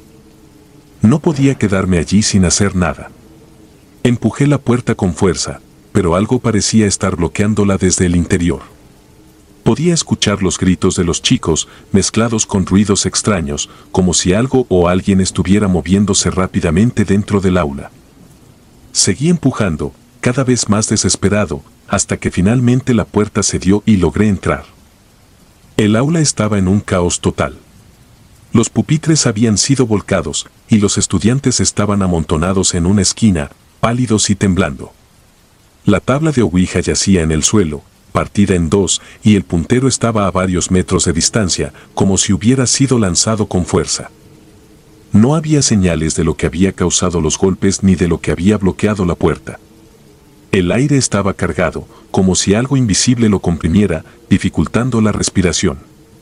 No podía quedarme allí sin hacer nada. Empujé la puerta con fuerza, pero algo parecía estar bloqueándola desde el interior. Podía escuchar los gritos de los chicos, mezclados con ruidos extraños, como si algo o alguien estuviera moviéndose rápidamente dentro del aula. Seguí empujando, cada vez más desesperado, hasta que finalmente la puerta cedió y logré entrar. El aula estaba en un caos total. Los pupitres habían sido volcados, y los estudiantes estaban amontonados en una esquina, pálidos y temblando. La tabla de ouija yacía en el suelo, partida en dos, y el puntero estaba a varios metros de distancia, como si hubiera sido lanzado con fuerza. No había señales de lo que había causado los golpes ni de lo que había bloqueado la puerta. El aire estaba cargado, como si algo invisible lo comprimiera, dificultando la respiración.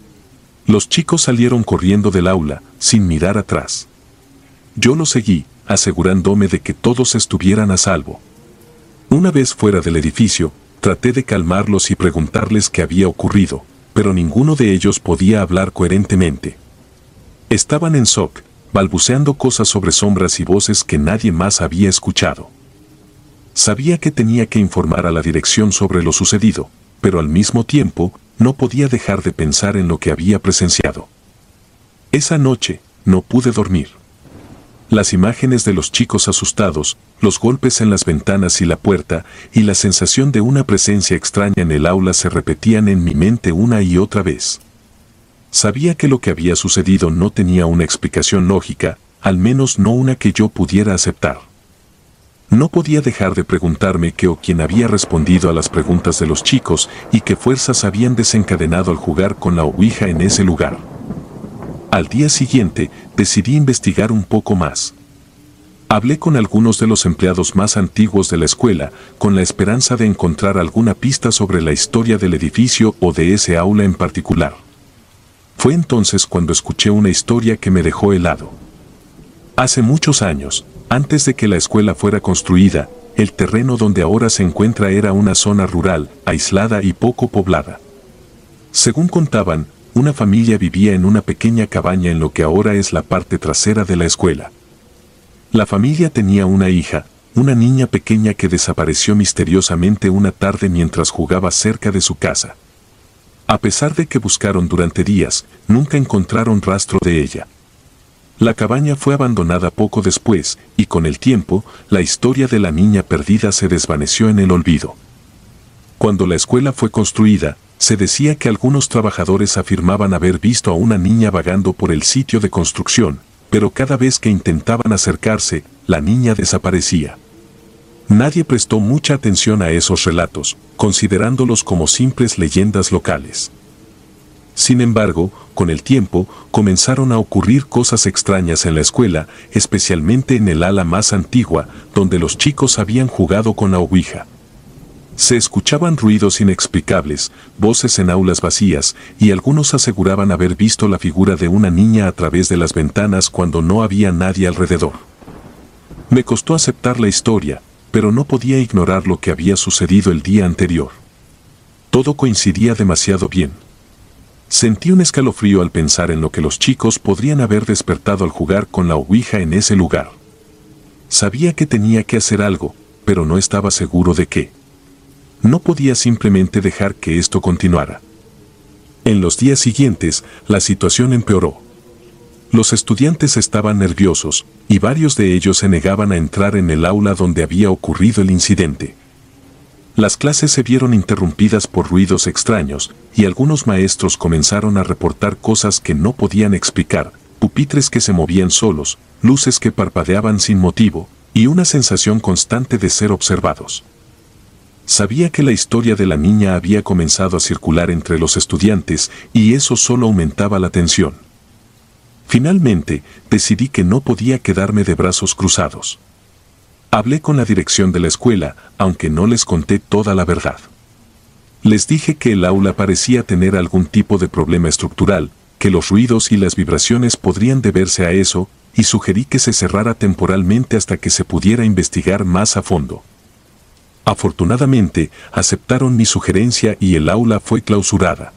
Los chicos salieron corriendo del aula, sin mirar atrás. Yo los seguí, asegurándome de que todos estuvieran a salvo. Una vez fuera del edificio, traté de calmarlos y preguntarles qué había ocurrido, pero ninguno de ellos podía hablar coherentemente. Estaban en shock, balbuceando cosas sobre sombras y voces que nadie más había escuchado. Sabía que tenía que informar a la dirección sobre lo sucedido, pero al mismo tiempo, no podía dejar de pensar en lo que había presenciado. Esa noche, no pude dormir. Las imágenes de los chicos asustados, los golpes en las ventanas y la puerta, y la sensación de una presencia extraña en el aula se repetían en mi mente una y otra vez. Sabía que lo que había sucedido no tenía una explicación lógica, al menos no una que yo pudiera aceptar. No podía dejar de preguntarme qué o quién había respondido a las preguntas de los chicos y qué fuerzas habían desencadenado al jugar con la ouija en ese lugar. Al día siguiente, decidí investigar un poco más. Hablé con algunos de los empleados más antiguos de la escuela, con la esperanza de encontrar alguna pista sobre la historia del edificio o de ese aula en particular. Fue entonces cuando escuché una historia que me dejó helado. Hace muchos años, antes de que la escuela fuera construida, el terreno donde ahora se encuentra era una zona rural, aislada y poco poblada. Según contaban, una familia vivía en una pequeña cabaña en lo que ahora es la parte trasera de la escuela. La familia tenía una hija, una niña pequeña que desapareció misteriosamente una tarde mientras jugaba cerca de su casa. A pesar de que buscaron durante días, nunca encontraron rastro de ella. La cabaña fue abandonada poco después, y con el tiempo, la historia de la niña perdida se desvaneció en el olvido. Cuando la escuela fue construida, se decía que algunos trabajadores afirmaban haber visto a una niña vagando por el sitio de construcción, pero cada vez que intentaban acercarse, la niña desaparecía. Nadie prestó mucha atención a esos relatos, considerándolos como simples leyendas locales. Sin embargo, con el tiempo, comenzaron a ocurrir cosas extrañas en la escuela, especialmente en el ala más antigua, donde los chicos habían jugado con la ouija. Se escuchaban ruidos inexplicables, voces en aulas vacías, y algunos aseguraban haber visto la figura de una niña a través de las ventanas cuando no había nadie alrededor. Me costó aceptar la historia, pero no podía ignorar lo que había sucedido el día anterior. Todo coincidía demasiado bien. Sentí un escalofrío al pensar en lo que los chicos podrían haber despertado al jugar con la ouija en ese lugar. Sabía que tenía que hacer algo, pero no estaba seguro de qué. No podía simplemente dejar que esto continuara. En los días siguientes, la situación empeoró. Los estudiantes estaban nerviosos, y varios de ellos se negaban a entrar en el aula donde había ocurrido el incidente. Las clases se vieron interrumpidas por ruidos extraños, y algunos maestros comenzaron a reportar cosas que no podían explicar, pupitres que se movían solos, luces que parpadeaban sin motivo, y una sensación constante de ser observados. Sabía que la historia de la niña había comenzado a circular entre los estudiantes, y eso solo aumentaba la tensión. Finalmente, decidí que no podía quedarme de brazos cruzados. Hablé con la dirección de la escuela, aunque no les conté toda la verdad. Les dije que el aula parecía tener algún tipo de problema estructural, que los ruidos y las vibraciones podrían deberse a eso, y sugerí que se cerrara temporalmente hasta que se pudiera investigar más a fondo. Afortunadamente, aceptaron mi sugerencia y el aula fue clausurada.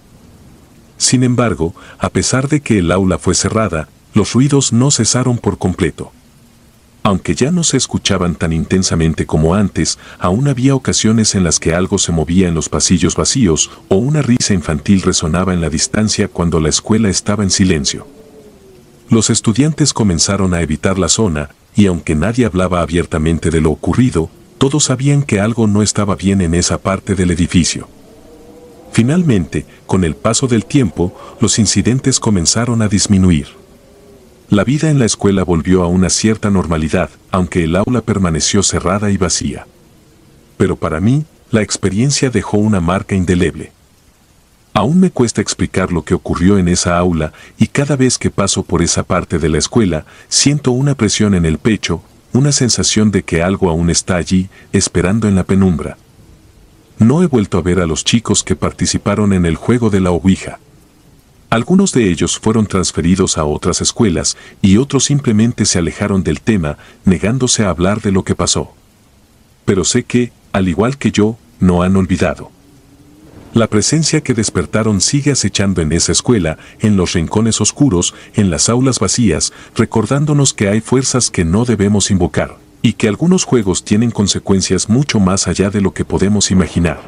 Sin embargo, a pesar de que el aula fue cerrada, los ruidos no cesaron por completo. Aunque ya no se escuchaban tan intensamente como antes, aún había ocasiones en las que algo se movía en los pasillos vacíos o una risa infantil resonaba en la distancia cuando la escuela estaba en silencio. Los estudiantes comenzaron a evitar la zona, y aunque nadie hablaba abiertamente de lo ocurrido, todos sabían que algo no estaba bien en esa parte del edificio. Finalmente, con el paso del tiempo, los incidentes comenzaron a disminuir. La vida en la escuela volvió a una cierta normalidad, aunque el aula permaneció cerrada y vacía. Pero para mí, la experiencia dejó una marca indeleble. Aún me cuesta explicar lo que ocurrió en esa aula, y cada vez que paso por esa parte de la escuela, siento una presión en el pecho, una sensación de que algo aún está allí, esperando en la penumbra. No he vuelto a ver a los chicos que participaron en el juego de la ouija. Algunos de ellos fueron transferidos a otras escuelas y otros simplemente se alejaron del tema, negándose a hablar de lo que pasó. Pero sé que, al igual que yo, no han olvidado. La presencia que despertaron sigue acechando en esa escuela, en los rincones oscuros, en las aulas vacías, recordándonos que hay fuerzas que no debemos invocar, y que algunos juegos tienen consecuencias mucho más allá de lo que podemos imaginar.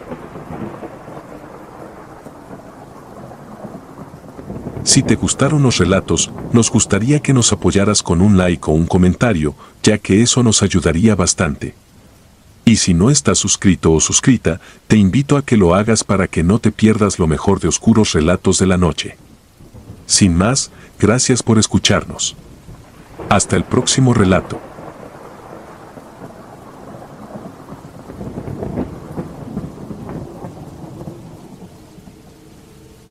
Si te gustaron los relatos, nos gustaría que nos apoyaras con un like o un comentario, ya que eso nos ayudaría bastante. Y si no estás suscrito o suscrita, te invito a que lo hagas para que no te pierdas lo mejor de Oscuros Relatos de la Noche. Sin más, gracias por escucharnos. Hasta el próximo relato.